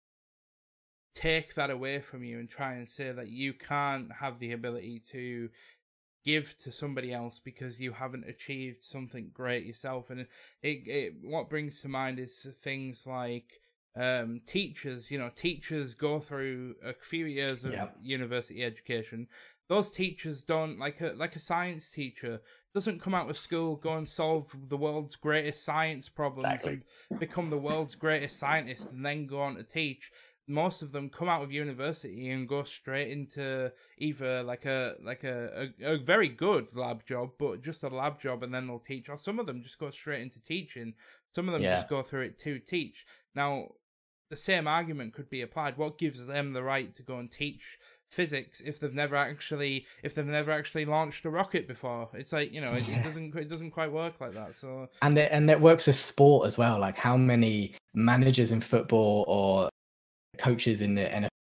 take that away from you and try and say that you can't have the ability to give to somebody else because you haven't achieved something great yourself. And it, it what brings to mind is things like um, teachers. You know, teachers go through a few years of Yep. university education. Those teachers don't, like a like a science teacher doesn't come out of school, go and solve the world's greatest science problems Exactly. and become the world's greatest scientist and then go on to teach. Most of them come out of university and go straight into either like a like a, a, a very good lab job, but just a lab job, and then they'll teach. Or some of them just go straight into teaching. Some of them Yeah. just go through it to teach. Now, the same argument could be applied. What gives them the right to go and teach physics if they've never actually if they've never actually launched a rocket before? It's like, you know, it, Yeah. it doesn't it doesn't quite work like that. So And it, and it works with sport as well. Like how many managers in football or coaches in the N F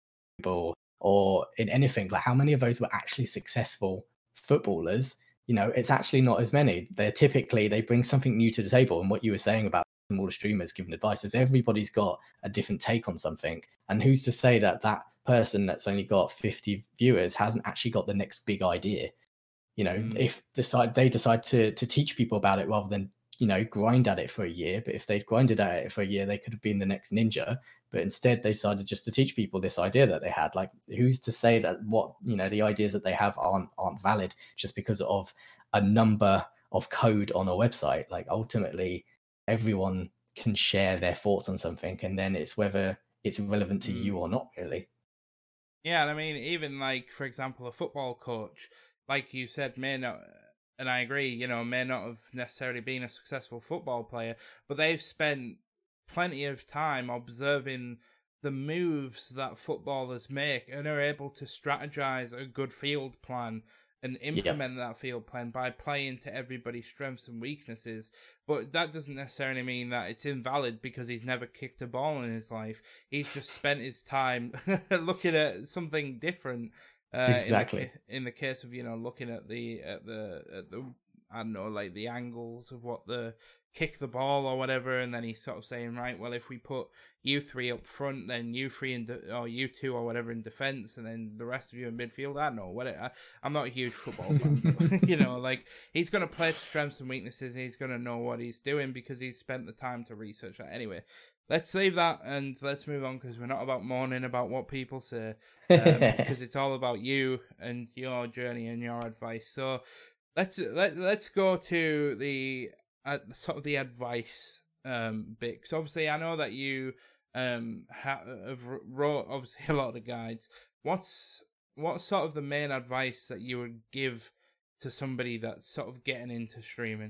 L or in anything, like how many of those were actually successful footballers? You know, it's actually not as many. They're typically, they bring something new to the table. And what you were saying about smaller streamers giving advice is everybody's got a different take on something. And who's to say that that person that's only got fifty viewers hasn't actually got the next big idea? You know, Mm. if decide they decide to to teach people about it rather than, you know, grind at it for a year. But if they'd grinded at it for a year, they could have been the next ninja. But instead, they decided just to teach people this idea that they had. Like, who's to say that what, you know, the ideas that they have aren't aren't valid just because of a number of code on a website? Like, ultimately, everyone can share their thoughts on something, and then it's whether it's relevant to Mm. you or not, really. yeah, and I mean, even like, for example, a football coach, like you said, may not, and I agree, you know, may not have necessarily been a successful football player, but they've spent plenty of time observing the moves that footballers make and are able to strategize a good field plan and implement that field plan by playing to everybody's strengths and weaknesses. But that doesn't necessarily mean that it's invalid because he's never kicked a ball in his life. He's just spent his time looking at something different. Uh, Exactly. In the, in the case of, you know, looking at the at the at the I don't know, like the angles of what the kick the ball or whatever, and then he's sort of saying, right, well, if we put you three up front, then you three in de- or you two or whatever in defense, and then the rest of you in midfield. I don't know what it, I, I'm not a huge football fan, but, you know, like he's gonna play to strengths and weaknesses. And he's gonna know what he's doing because he's spent the time to research that. Anyway, let's leave that and let's move on because we're not about mourning about what people say, um, because it's all about you and your journey and your advice. So let's let let's go to the uh, sort of the advice um bit. Because obviously, I know that you um ha- have wrote obviously a lot of guides. What's what's sort of the main advice that you would give to somebody that's sort of getting into streaming?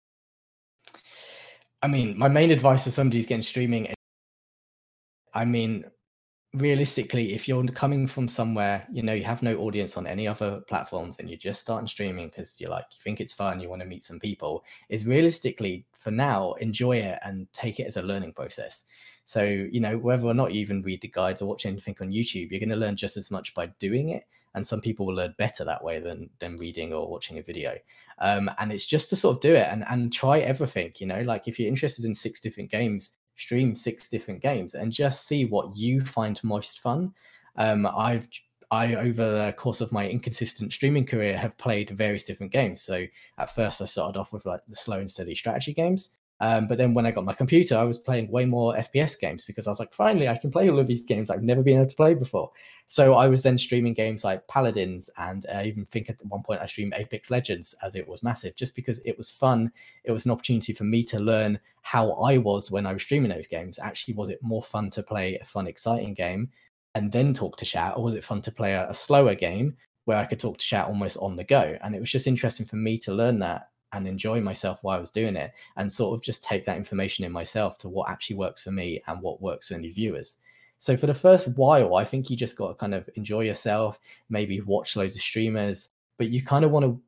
I mean, my main advice to somebody who's getting streaming, I mean, realistically, if you're coming from somewhere, you know, you have no audience on any other platforms and you're just starting streaming because you're like, you think it's fun, you want to meet some people, is realistically, for now, enjoy it and take it as a learning process. So, you know, whether or not you even read the guides or watch anything on YouTube, you're going to learn just as much by doing it and some people will learn better that way than than reading or watching a video. Um, and it's just to sort of do it and and try everything. You know, like if you're interested in six different games, stream six different games and just see what you find most fun. Um, I've I, over the course of my inconsistent streaming career, have played various different games. So at first I started off with like the slow and steady strategy games. Um, but then when I got my computer, I was playing way more F P S games because I was like, finally, I can play all of these games I've never been able to play before. So I was then streaming games like Paladins, and I even think at one point I streamed Apex Legends as it was massive, just because it was fun. It was an opportunity for me to learn how I was when I was streaming those games. Actually, was it more fun to play a fun, exciting game and then talk to chat, or was it fun to play a, a slower game where I could talk to chat almost on the go? And it was just interesting for me to learn that and enjoy myself while I was doing it, and sort of just take that information in myself to what actually works for me and what works for any viewers. So for the first while, I think you just got to kind of enjoy yourself, maybe watch loads of streamers, but you kind of want to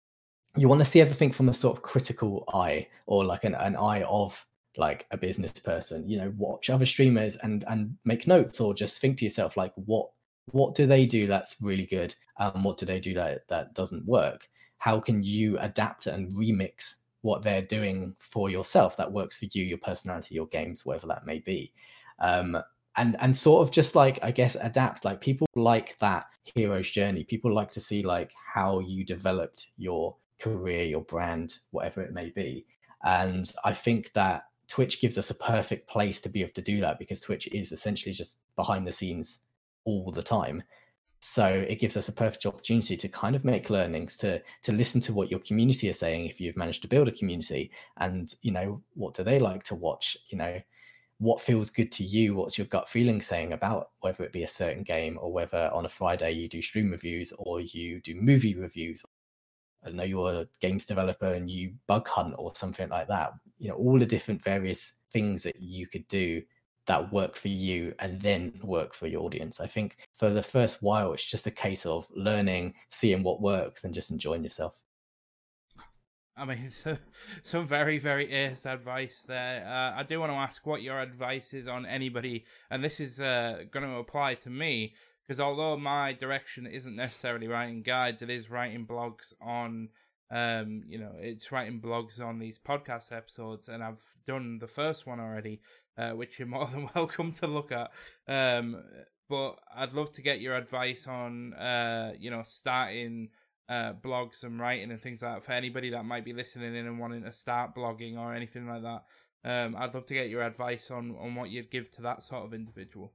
you want to see everything from a sort of critical eye, or like an, an eye of like a business person. You know, watch other streamers and and make notes, or just think to yourself like, what what do they do that's really good, and um, what do they do that that doesn't work? How can you adapt and remix what they're doing for yourself that works for you, your personality, your games, whatever that may be? Um, and and sort of just like, I guess, adapt. Like people like that hero's journey. People like to see like how you developed your career, your brand, whatever it may be. And I think that Twitch gives us a perfect place to be able to do that, because Twitch is essentially just behind the scenes all the time. So it gives us a perfect opportunity to kind of make learnings, to to listen to what your community is saying if you've managed to build a community, and you know, what do they like to watch, you know, what feels good to you, what's your gut feeling saying about whether it be a certain game, or whether on a Friday you do stream reviews or you do movie reviews. I know you're a games developer and you bug hunt or something like that. You know, all the different various things that you could do that work for you and then work for your audience. I think for the first while, it's just a case of learning, seeing what works, and just enjoying yourself. I mean, so, some very, very ace advice there. Uh, I do want to ask what your advice is on anybody, and this is uh, going to apply to me, because although my direction isn't necessarily writing guides, it is writing blogs on, um, you know, it's writing blogs on these podcast episodes, and I've done the first one already, uh, which you're more than welcome to look at. Um, but I'd love to get your advice on, uh, you know, starting uh, blogs and writing and things like that for anybody that might be listening in and wanting to start blogging or anything like that. Um, I'd love to get your advice on, on what you'd give to that sort of individual.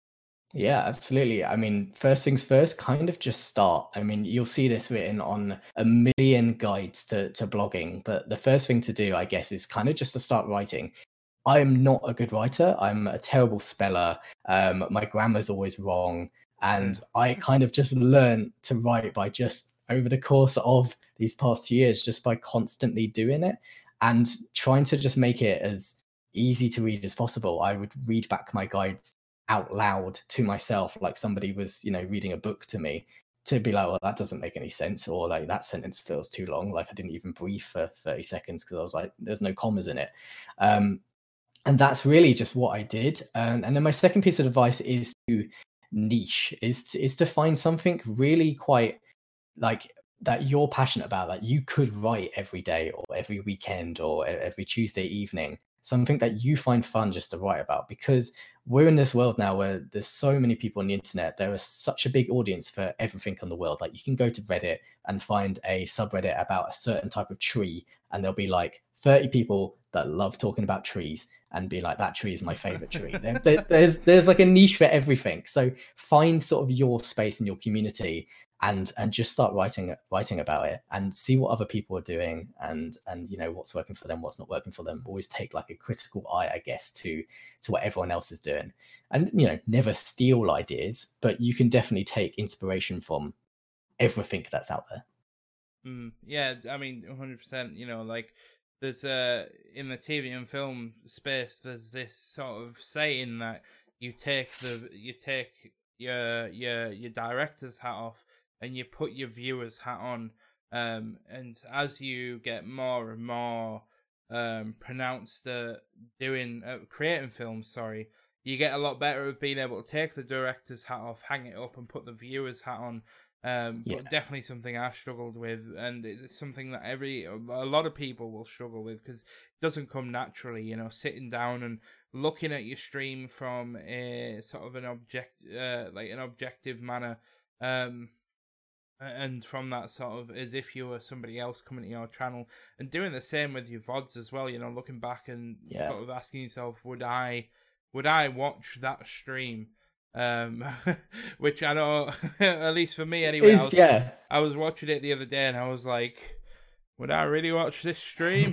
Yeah, absolutely. I mean, first things first, kind of just start. I mean, you'll see this written on a million guides to, to blogging, but the first thing to do, I guess, is kind of just to start writing. I'm not a good writer. I'm a terrible speller. Um, my grammar's always wrong. And I kind of just learned to write by just over the course of these past two years, just by constantly doing it and trying to just make it as easy to read as possible. I would read back my guides out loud to myself, like somebody was, you know, reading a book to me, to be like, well, that doesn't make any sense, or like that sentence feels too long, like I didn't even breathe for thirty seconds because I was like, there's no commas in it. Um, and that's really just what I did. Um, and then my second piece of advice is to niche, is to, is to find something really quite like that you're passionate about, that you could write every day or every weekend or every Tuesday evening, something that you find fun just to write about. Because we're in this world now where there's so many people on the internet. There is such a big audience for everything on the world. Like you can go to Reddit and find a subreddit about a certain type of tree, and there'll be like thirty people that love talking about trees and be like, that tree is my favorite tree. there, there, there's there's like a niche for everything. So find sort of your space in your community and and just start writing writing about it, and see what other people are doing, and and you know, what's working for them, what's not working for them. Always take like a critical eye, I guess, to to what everyone else is doing, and you know, never steal ideas, but you can definitely take inspiration from everything that's out there. Mm, yeah, I mean, one hundred percent. You know, like there's uh in the T V and film space, there's this sort of saying that you take the you take your your your director's hat off and you put your viewer's hat on, um, and as you get more and more um, pronounced at doing uh, creating films, sorry, you get a lot better at being able to take the director's hat off, hang it up, and put the viewer's hat on. Um, Yeah. but definitely something I struggled with, and it's something that every a lot of people will struggle with because it doesn't come naturally. You know, sitting down and looking at your stream from a sort of an object, uh, like an objective manner, um, and from that sort of as if you were somebody else coming to your channel, and doing the same with your V O Ds as well. You know, looking back and Yeah. sort of asking yourself, would I, would I watch that stream? Um, which I know, at least for me anyway, I was, yeah. I was watching it the other day and I was like, would I really watch this stream?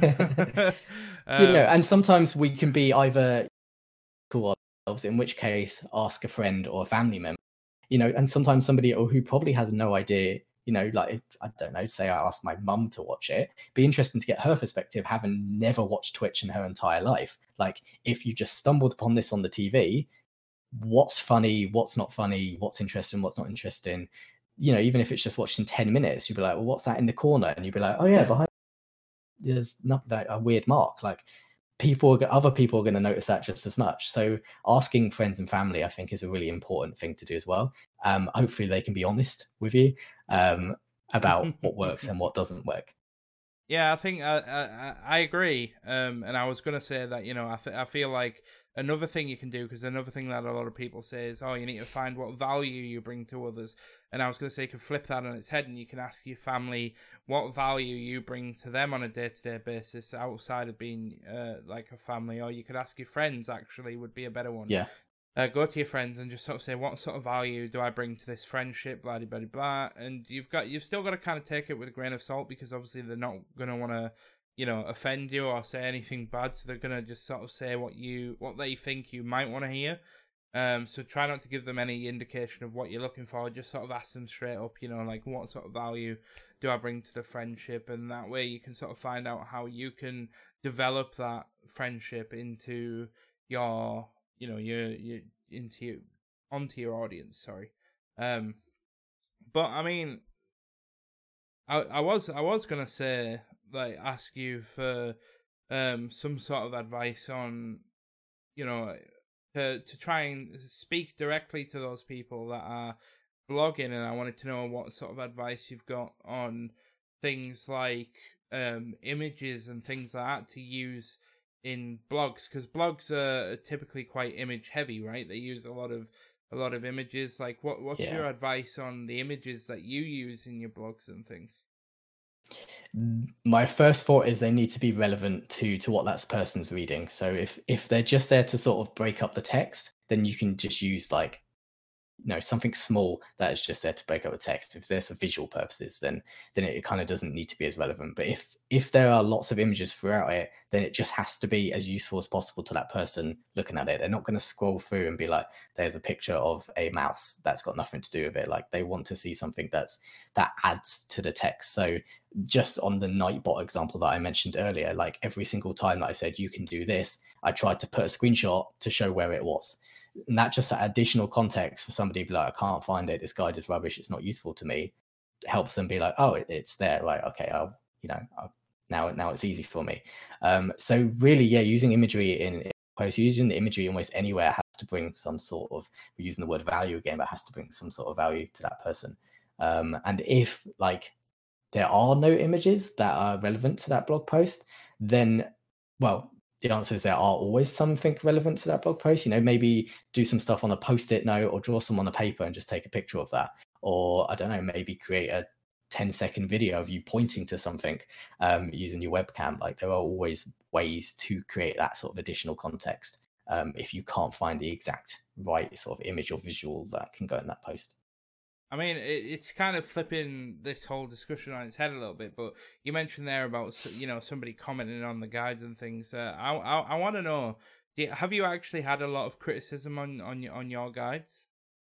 um, you know, and sometimes we can be either cool ourselves, in which case ask a friend or a family member, you know, and sometimes somebody who probably has no idea, you know, like, I don't know, say I asked my mum to watch it, be interesting to get her perspective, having never watched Twitch in her entire life. Like, if you just stumbled upon this on the T V, what's funny, what's not funny, what's interesting, what's not interesting, you know, even if it's just watching ten minutes, you'd be like, well, what's that in the corner? And you'd be like, oh yeah, behind there's not like a weird mark. Like, people, other people are going to notice that just as much. So asking friends and family, I think, is a really important thing to do as well. Um, hopefully they can be honest with you um, about what works and what doesn't work. Yeah, I think I I, I agree. Um, and I was gonna say that, you know, I th- I feel like another thing you can do, because another thing that a lot of people say is, oh, you need to find what value you bring to others. And I was gonna say you can flip that on its head, and you can ask your family what value you bring to them on a day to day basis outside of being uh, like a family. Or you could ask your friends. Actually, would be a better one. Yeah. Uh, go to your friends and just sort of say, what sort of value do I bring to this friendship, blah, blah, blah, blah. And you've got, you've still got to kind of take it with a grain of salt, because obviously they're not going to want to, you know, offend you or say anything bad. So they're going to just sort of say what you, what they think you might want to hear. Um, so try not to give them any indication of what you're looking for. Just sort of ask them straight up, you know, like, what sort of value do I bring to the friendship? And that way you can sort of find out how you can develop that friendship into your, you know, your, your, into your, onto your audience, sorry. Um, but I mean, I, I was, I was gonna say, like, ask you for, um, some sort of advice on, you know, to, to try and speak directly to those people that are blogging, and I wanted to know what sort of advice you've got on things like, um, images and things like that to use in blogs, because blogs are typically quite image heavy, right? They use a lot of a lot of images. Like, what what's Yeah. your advice on the images that you use in your blogs and things? My first thought is they need to be relevant to to what that person's reading. So if if they're just there to sort of break up the text, then you can just use, like, you know, something small that is just there to break up the text. If it's there for visual purposes, then then it, it kind of doesn't need to be as relevant. But if if there are lots of images throughout it, then it just has to be as useful as possible to that person looking at it. They're not going to scroll through and be like, there's a picture of a mouse that's got nothing to do with it. Like, they want to see something that's that adds to the text. So just on the Nightbot example that I mentioned earlier, like, every single time that I said you can do this, I tried to put a screenshot to show where it was. And that just that additional context for somebody to be like, I can't find it, this guide is rubbish, it's not useful to me, helps them be like, oh, it, it's there, right? Okay, I'll, you know, I'll, now now it's easy for me. Um, so really, yeah, using imagery in, in posts, using the imagery almost anywhere has to bring some sort of, we're using the word value again, but has to bring some sort of value to that person. Um, and if, like, there are no images that are relevant to that blog post, then, well, the answer is there are always something relevant to that blog post. You know, maybe do some stuff on a post-it note or draw some on a paper and just take a picture of that. Or, I don't know, maybe create a ten second video of you pointing to something um, using your webcam. Like, there are always ways to create that sort of additional context um, if you can't find the exact right sort of image or visual that can go in that post. I mean, it, it's kind of flipping this whole discussion on its head a little bit, but you mentioned there about, you know, somebody commenting on the guides and things. Uh, I I, I want to know, do you, have you actually had a lot of criticism on on your, on your guides?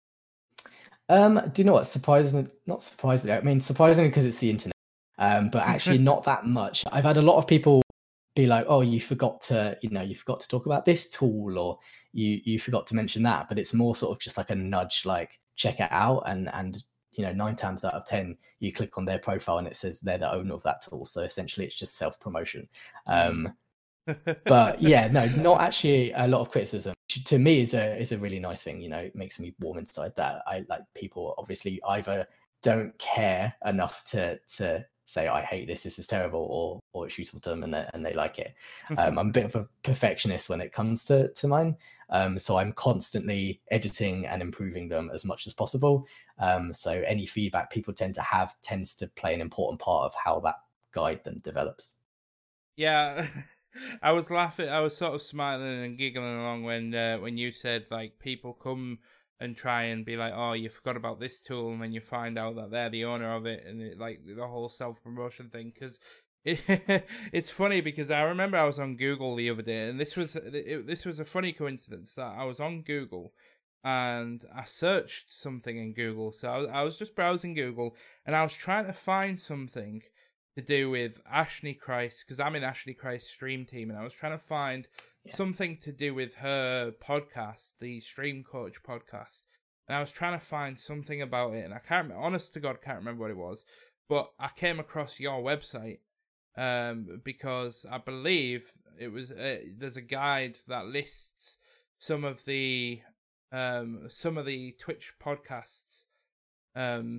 Um, do you know what? Surprisingly, not surprisingly, I mean, surprisingly because it's the internet, um, but actually not that much. I've had a lot of people be like, oh, you forgot to, you know, you forgot to talk about this tool, or you you forgot to mention that. But it's more sort of just like a nudge, like, check it out, and and you know, nine times out of ten you click on their profile and it says they're the owner of that tool, so essentially it's just self-promotion. um but yeah, no, not actually a lot of criticism, which to me is a is a really nice thing. You know, it makes me warm inside that I like people obviously either don't care enough to to say I hate this, this is terrible, or or it's useful to them and they, and they like it. Um, I'm a bit of a perfectionist when it comes to to mine, um, so I'm constantly editing and improving them as much as possible. Um, so any feedback people tend to have tends to play an important part of how that guide then develops. Yeah, I was laughing. I was sort of smiling and giggling along when uh, when you said like people come and try and be like, oh, you forgot about this tool, and then you find out that they're the owner of it, and it, like the whole self promotion thing. Because it, it's funny because I remember I was on Google the other day, and this was it, this was a funny coincidence that I was on Google and I searched something in Google. So I was, I was just browsing Google and I was trying to find something to do with Ashley Christ, because I'm in Ashley Christ's stream team, and I was trying to find yeah. something to do with her podcast, the Stream Coach podcast, and I was trying to find something about it, and I can't, honest to God, can't remember what it was, but I came across your website, um, because I believe it was, uh, there's a guide that lists some of the, um, some of the Twitch podcasts, um,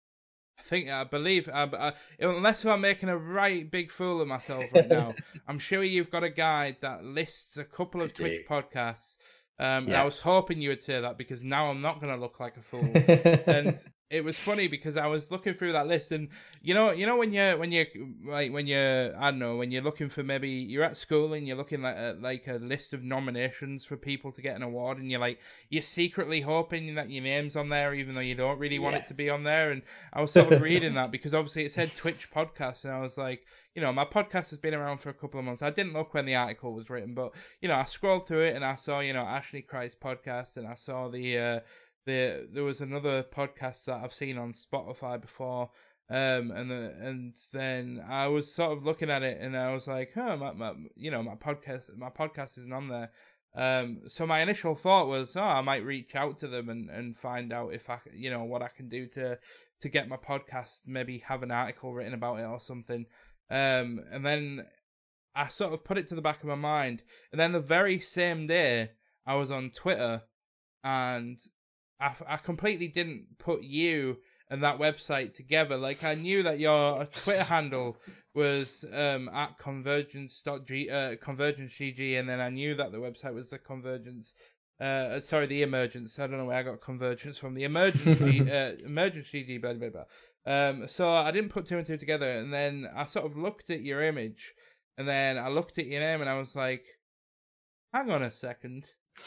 I think, I believe, I, I, unless I'm making a right big fool of myself right now, I'm sure you've got a guide that lists a couple of Twitch podcasts. Um, yeah. And I was hoping you would say that, because now I'm not going to look like a fool. And it was funny because I was looking through that list, and you know, you know when you're when you like when you're I don't know when you're looking for, maybe you're at school and you're looking at like a, like a list of nominations for people to get an award, and you're like you're secretly hoping that your name's on there, even though you don't really want yeah. it to be on there. And I was sort of reading that because obviously it said Twitch podcast, and I was like, you know, my podcast has been around for a couple of months. I didn't look when the article was written, but, you know, I scrolled through it and I saw, you know, Ashley Christ podcast, and I saw the, uh, the, there was another podcast that I've seen on Spotify before. Um, and the, and then I was sort of looking at it and I was like, oh, my, my, you know, my podcast, my podcast isn't on there. Um, so my initial thought was, oh, I might reach out to them and, and find out if I, you know, what I can do to, to get my podcast, maybe have an article written about it or something. Um, and then I sort of put it to the back of my mind. And then the very same day, I was on Twitter, and I, I completely didn't put you and that website together. Like, I knew that your Twitter handle was um, at convergence.g, uh, convergence.gg, and then I knew that the website was the Convergence, uh, sorry, the Emergence. I don't know where I got Convergence from. The Emergence, G, uh, Emergence.gg, blah, blah, blah. Um, so I didn't put two and two together, and then I sort of looked at your image, and then I looked at your name, and I was like, hang on a second.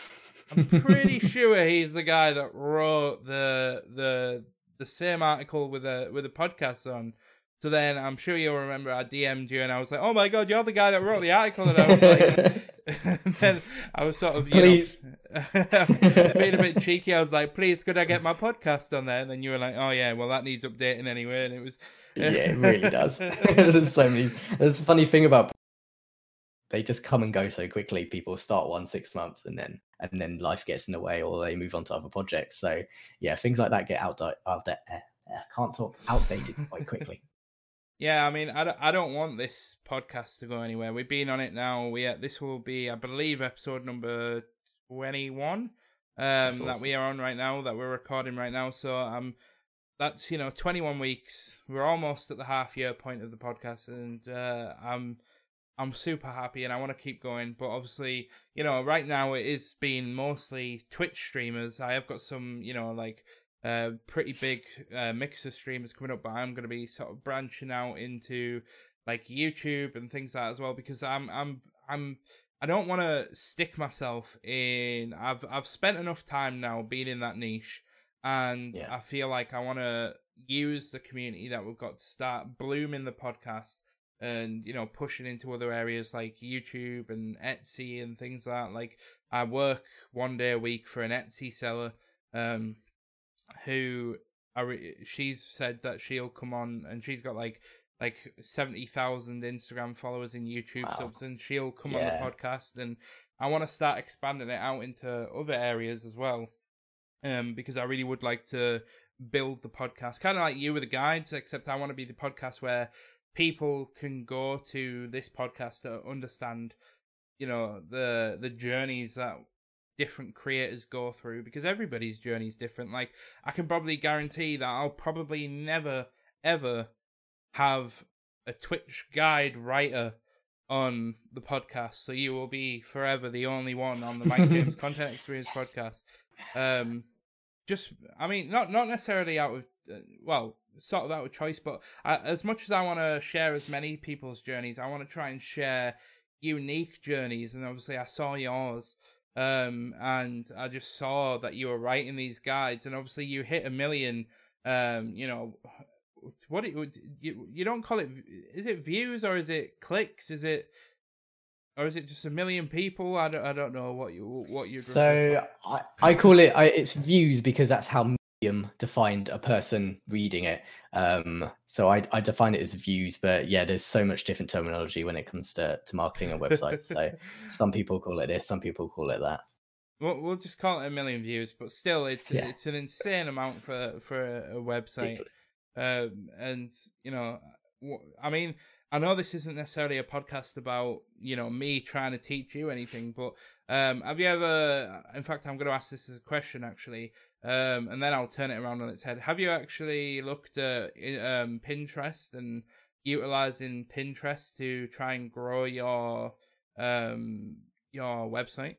I'm pretty sure he's the guy that wrote the the the same article with a with a podcast on. So then I'm sure you'll remember I D M'd you, and I was like, oh my God, you're the guy that wrote the article. And I was like, and then I was sort of, you please. know, being a bit cheeky. I was like, please, could I get my podcast on there? And then you were like, oh yeah, well that needs updating anyway. And it was, yeah, it really does. There's so many. There's a funny thing about, they just come and go so quickly. People start one six months and then and then life gets in the way, or they move on to other projects. So yeah, things like that get out out there. I can't talk outdated quite quickly. Yeah, I mean, I don't, I don't want this podcast to go anywhere. We've been on it now. We uh, this will be, I believe, episode number twenty-one um, awesome. that we are on right now, that we're recording right now. So um, that's, you know, twenty-one weeks. We're almost at the half year point of the podcast, and uh, I'm I'm super happy, and I want to keep going. But obviously, you know, right now it is being mostly Twitch streamers. I have got some, you know, like. Uh, pretty big uh, mixer streamers coming up, but I'm going to be sort of branching out into like YouTube and things like that as well, because I'm I'm I'm I don't want to stick myself in. I've I've spent enough time now being in that niche, and yeah. I feel like I want to use the community that we've got to start blooming the podcast, and you know, pushing into other areas like YouTube and Etsy and things like that. Like, I work one day a week for an Etsy seller. Um, who are, she's said that she'll come on, and she's got like like seventy thousand Instagram followers and YouTube wow. subs, and she'll come yeah. on the podcast, and I want to start expanding it out into other areas as well, um, because I really would like to build the podcast, kind of like you with the guides, except I want to be the podcast where people can go to this podcast to understand, you know, the the journeys that different creators go through, because everybody's journey is different. Like, I can probably guarantee that I'll probably never, ever have a Twitch guide writer on the podcast, so you will be forever the only one on the Mike James Content Experience yes. podcast. Um, just, I mean, not not necessarily out of, uh, well, sort of out of choice, but I, as much as I want to share as many people's journeys, I want to try and share unique journeys, and obviously I saw yours, um, and I just saw that you were writing these guides, and obviously you hit a million, um, you know, what do you, you you don't call it, is it views or is it clicks, is it, or is it just a million people? I don't, I don't know what you what you're. So I, I call it I, it's views because that's how Medium defined a person reading it. Um, so I I define it as views, but yeah, there's so much different terminology when it comes to to marketing and websites. So some people call it this, some people call it that. We'll we'll just call it a million views, but still, it's yeah. it's an insane amount for for a website. Um, and you know, I mean, I know this isn't necessarily a podcast about, you know, me trying to teach you anything, but um, have you ever, in fact, I'm going to ask this as a question actually, um, and then I'll turn it around on its head. Have you actually looked at um, Pinterest and utilizing Pinterest to try and grow your um, your website?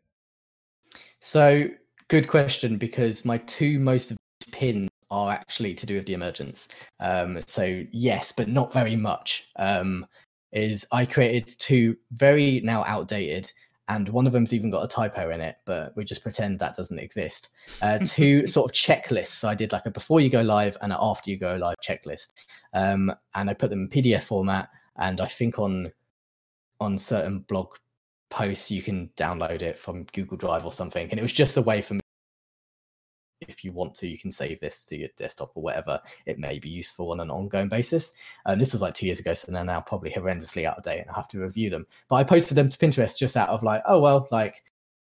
So, good question, because my two most pins are actually to do with the emergence. Um, so yes, but not very much. Um, is I created two very now outdated, and one of them's even got a typo in it, but we just pretend that doesn't exist. Uh, two sort of checklists. So I did like a before you go live and an after you go live checklist, um, and I put them in P D F format. And I think on on certain blog posts you can download it from Google Drive or something, and it was just a way for me. If you want to, you can save this to your desktop or whatever. It may be useful on an ongoing basis. And this was like two years ago, so they're now probably horrendously out of date and I have to review them. But I posted them to Pinterest just out of like, oh, well, like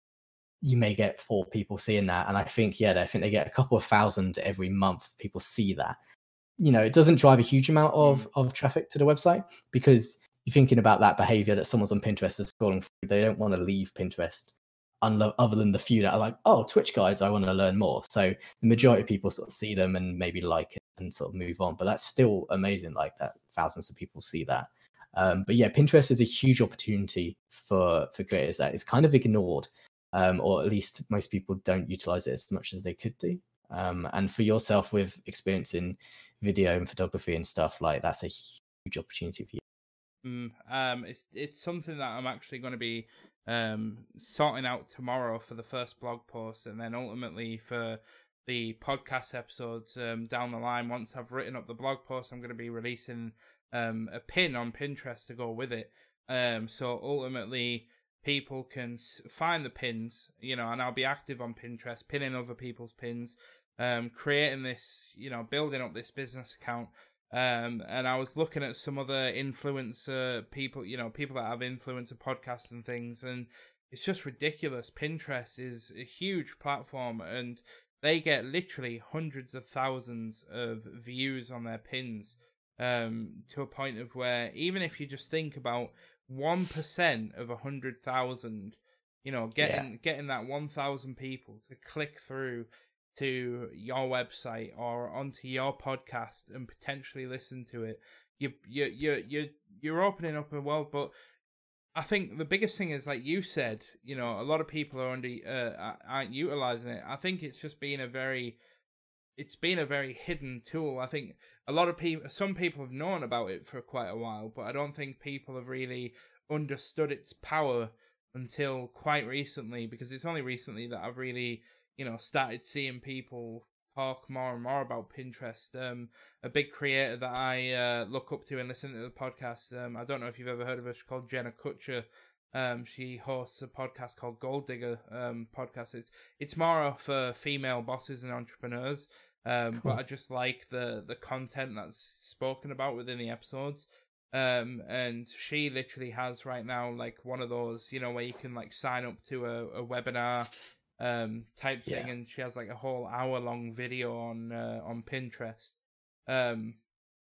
you may get four people seeing that. And I think, yeah, I think they get a couple of thousand every month. People see that. You know, it doesn't drive a huge amount of, of traffic to the website, because you're thinking about that behavior that someone's on Pinterest is scrolling through. They don't want to leave Pinterest other than the few that are like, oh, Twitch guides, I want to learn more. So the majority of people sort of see them and maybe like it and sort of move on. But that's still amazing, like that thousands of people see that. Um, but yeah, Pinterest is a huge opportunity for, for creators that is kind of ignored, um, or at least most people don't utilize it as much as they could do. Um, and for yourself with experience in video and photography and stuff, like that's a huge opportunity for you. Mm, um, it's it's something that I'm actually going to be um sorting out tomorrow for the first blog post, and then ultimately for the podcast episodes um down the line. Once I've written up the blog post, I'm going to be releasing um a pin on Pinterest to go with it. Um, so ultimately people can find the pins, you know, and I'll be active on Pinterest, pinning other people's pins, um, creating this, you know, building up this business account. Um, and I was looking at some other influencer people, you know, people that have influencer podcasts and things, and it's just ridiculous. Pinterest is a huge platform, and they get literally hundreds of thousands of views on their pins, um, to a point of where even if you just think about one percent of a hundred thousand, you know, getting yeah. getting that one thousand people to click through to your website or onto your podcast and potentially listen to it, you you you you you're opening up a world. But I think the biggest thing is, like you said, you know, a lot of people are under uh, aren't utilizing it. I think it's just been a very it's been a very hidden tool. I think a lot of people, some people have known about it for quite a while, but I don't think people have really understood its power until quite recently, because it's only recently that I've really, you know, started seeing people talk more and more about Pinterest. Um, a big creator that I uh, look up to and listen to the podcast, um, I don't know if you've ever heard of her, she's called Jenna Kutcher. Um, she hosts a podcast called Gold Digger um, podcast. It's it's more for female bosses and entrepreneurs, um, cool. But I just like the, the content that's spoken about within the episodes. Um, and she literally has right now like one of those, you know, where you can like sign up to a, a webinar um type thing, yeah. And she has like a whole hour long video on uh, on Pinterest um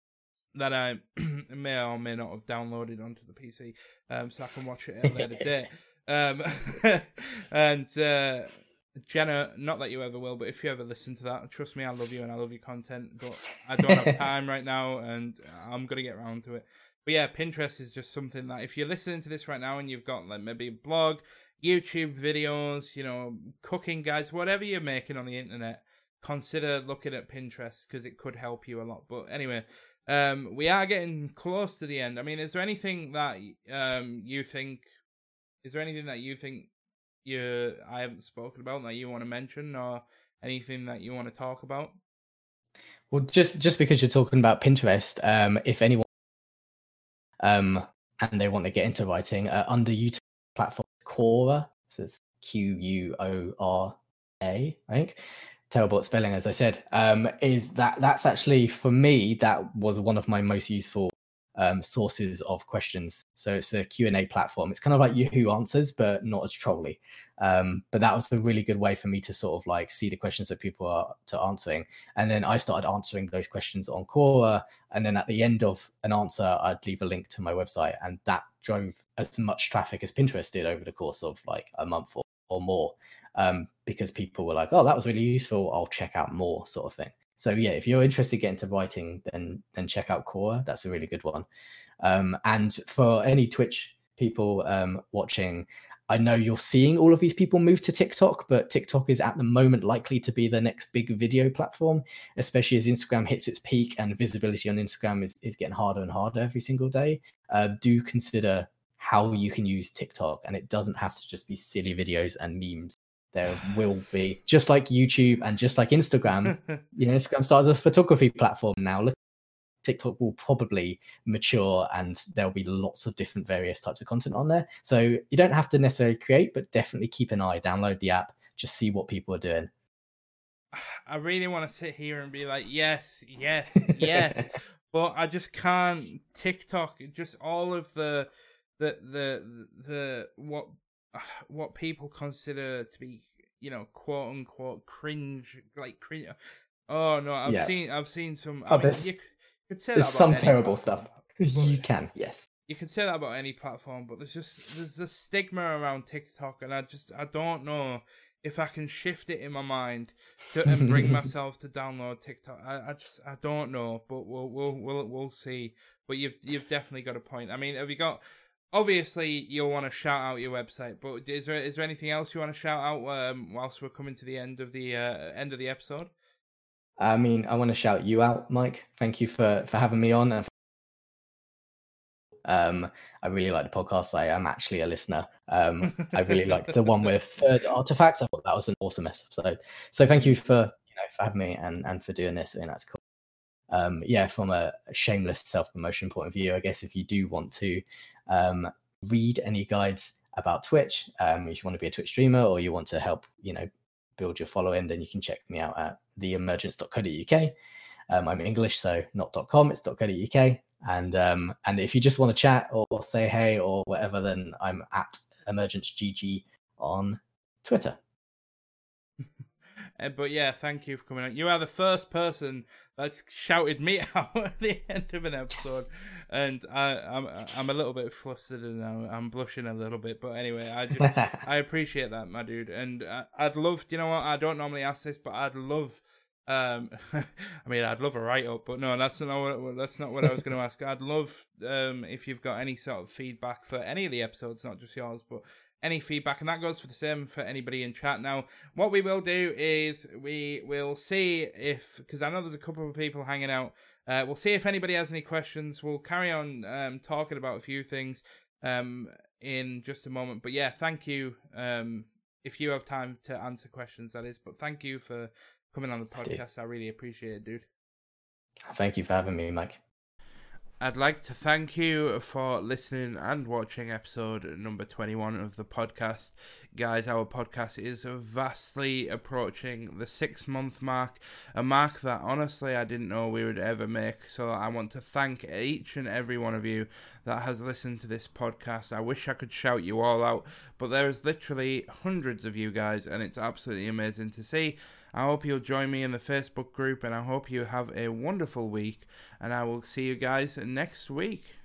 that I may or may not have downloaded onto the P C, um so I can watch it at a later date. Um and uh Jenna, not that you ever will, but if you ever listen to that, trust me, I love you and I love your content, but I don't have time right now, and I'm going to get around to it. But yeah, Pinterest is just something that if you're listening to this right now and you've got like maybe a blog, YouTube videos, you know, cooking guides, whatever you're making on the internet, consider looking at Pinterest because it could help you a lot. But anyway, um, we are getting close to the end. I mean, is there anything that um you think, is there anything that you think you I haven't spoken about that you want to mention, or anything that you want to talk about? Well, just just because you're talking about Pinterest, um, if anyone um and they want to get into writing, uh, under YouTube platform Quora, so it's Q U O R A, I think. Terrible at spelling, as I said. Um, is that that's actually for me that was one of my most useful um, sources of questions. So it's a Q and A platform. It's kind of like Yahoo Answers, but not as trolly. Um, but that was a really good way for me to sort of like see the questions that people are to answering. And then I started answering those questions on Quora. And then at the end of an answer, I'd leave a link to my website. And that drove as much traffic as Pinterest did over the course of like a month or, or more. Um, because people were like, oh, that was really useful. I'll check out more, sort of thing. So yeah, if you're interested in getting into writing, then then check out Quora. That's a really good one. Um, and for any Twitch people um, watching, I know you're seeing all of these people move to TikTok, but TikTok is at the moment likely to be the next big video platform, especially as Instagram hits its peak and visibility on Instagram is, is getting harder and harder every single day. Uh, do consider how you can use TikTok, and it doesn't have to just be silly videos and memes. There will be, just like YouTube and just like Instagram, you know, Instagram started as a photography platform. Now look, TikTok will probably mature and there'll be lots of different various types of content on there. So you don't have to necessarily create, but definitely keep an eye, download the app, just see what people are doing. I really want to sit here and be like, yes, yes, yes, but I just can't. TikTok, just all of the, the, the, the, what, what people consider to be, you know, quote unquote cringe, like cringe. Oh no, I've yeah. seen, I've seen some. I oh, mean, there's, you could say there's that about some any terrible platform, stuff. You can, yes. You can say that about any platform, but there's just there's a stigma around TikTok, and I just I don't know if I can shift it in my mind to, and bring myself to download TikTok. I, I just I don't know, but we'll we'll we'll we'll see. But you've you've definitely got a point. I mean, have you got? Obviously, you'll want to shout out your website, but is there is there anything else you want to shout out um, whilst we're coming to the end of the uh, end of the episode? I mean, I want to shout you out, Mike. Thank you for, for having me on. And for, um, I really like the podcast. I am actually a listener. Um, I really liked the one with Third Artifact. I thought that was an awesome episode. So thank you for you know for having me and, and for doing this. And that's cool. Um, yeah, from a shameless self-promotion point of view, I guess if you do want to um, read any guides about Twitch, um, if you want to be a Twitch streamer or you want to help, you know, build your following, then you can check me out at the emergence dot co dot U K. Um, I'm English, so not .com, it's .co.uk. And um, and if you just want to chat or, or say hey or whatever, then I'm at emergencegg on Twitter. But yeah, thank you for coming on. You are the first person that's shouted me out at the end of an episode, yes. And I, I'm I'm a little bit flustered and I'm, I'm blushing a little bit. But anyway, I just I appreciate that, my dude. And I, I'd love, you know what? I don't normally ask this, but I'd love. Um, I mean, I'd love a write up, but no, that's not what that's not what I was going to ask. I'd love um if you've got any sort of feedback for any of the episodes, not just yours, but. Any feedback, and that goes for the same for anybody in chat. Now, what we will do is we will see if, because I know there's a couple of people hanging out, uh, we'll see if anybody has any questions. We'll carry on um, talking about a few things um, in just a moment. But yeah, thank you. Um, if you have time to answer questions, that is. But thank you for coming on the podcast. I, I really appreciate it, dude. Thank you for having me, Mike. I'd like to thank you for listening and watching episode number twenty-one of the podcast. Guys, our podcast is vastly approaching the six-month mark, a mark that honestly I didn't know we would ever make. So I want to thank each and every one of you that has listened to this podcast. I wish I could shout you all out, but there is literally hundreds of you guys, and it's absolutely amazing to see. I hope you'll join me in the Facebook group, and I hope you have a wonderful week, and I will see you guys next week.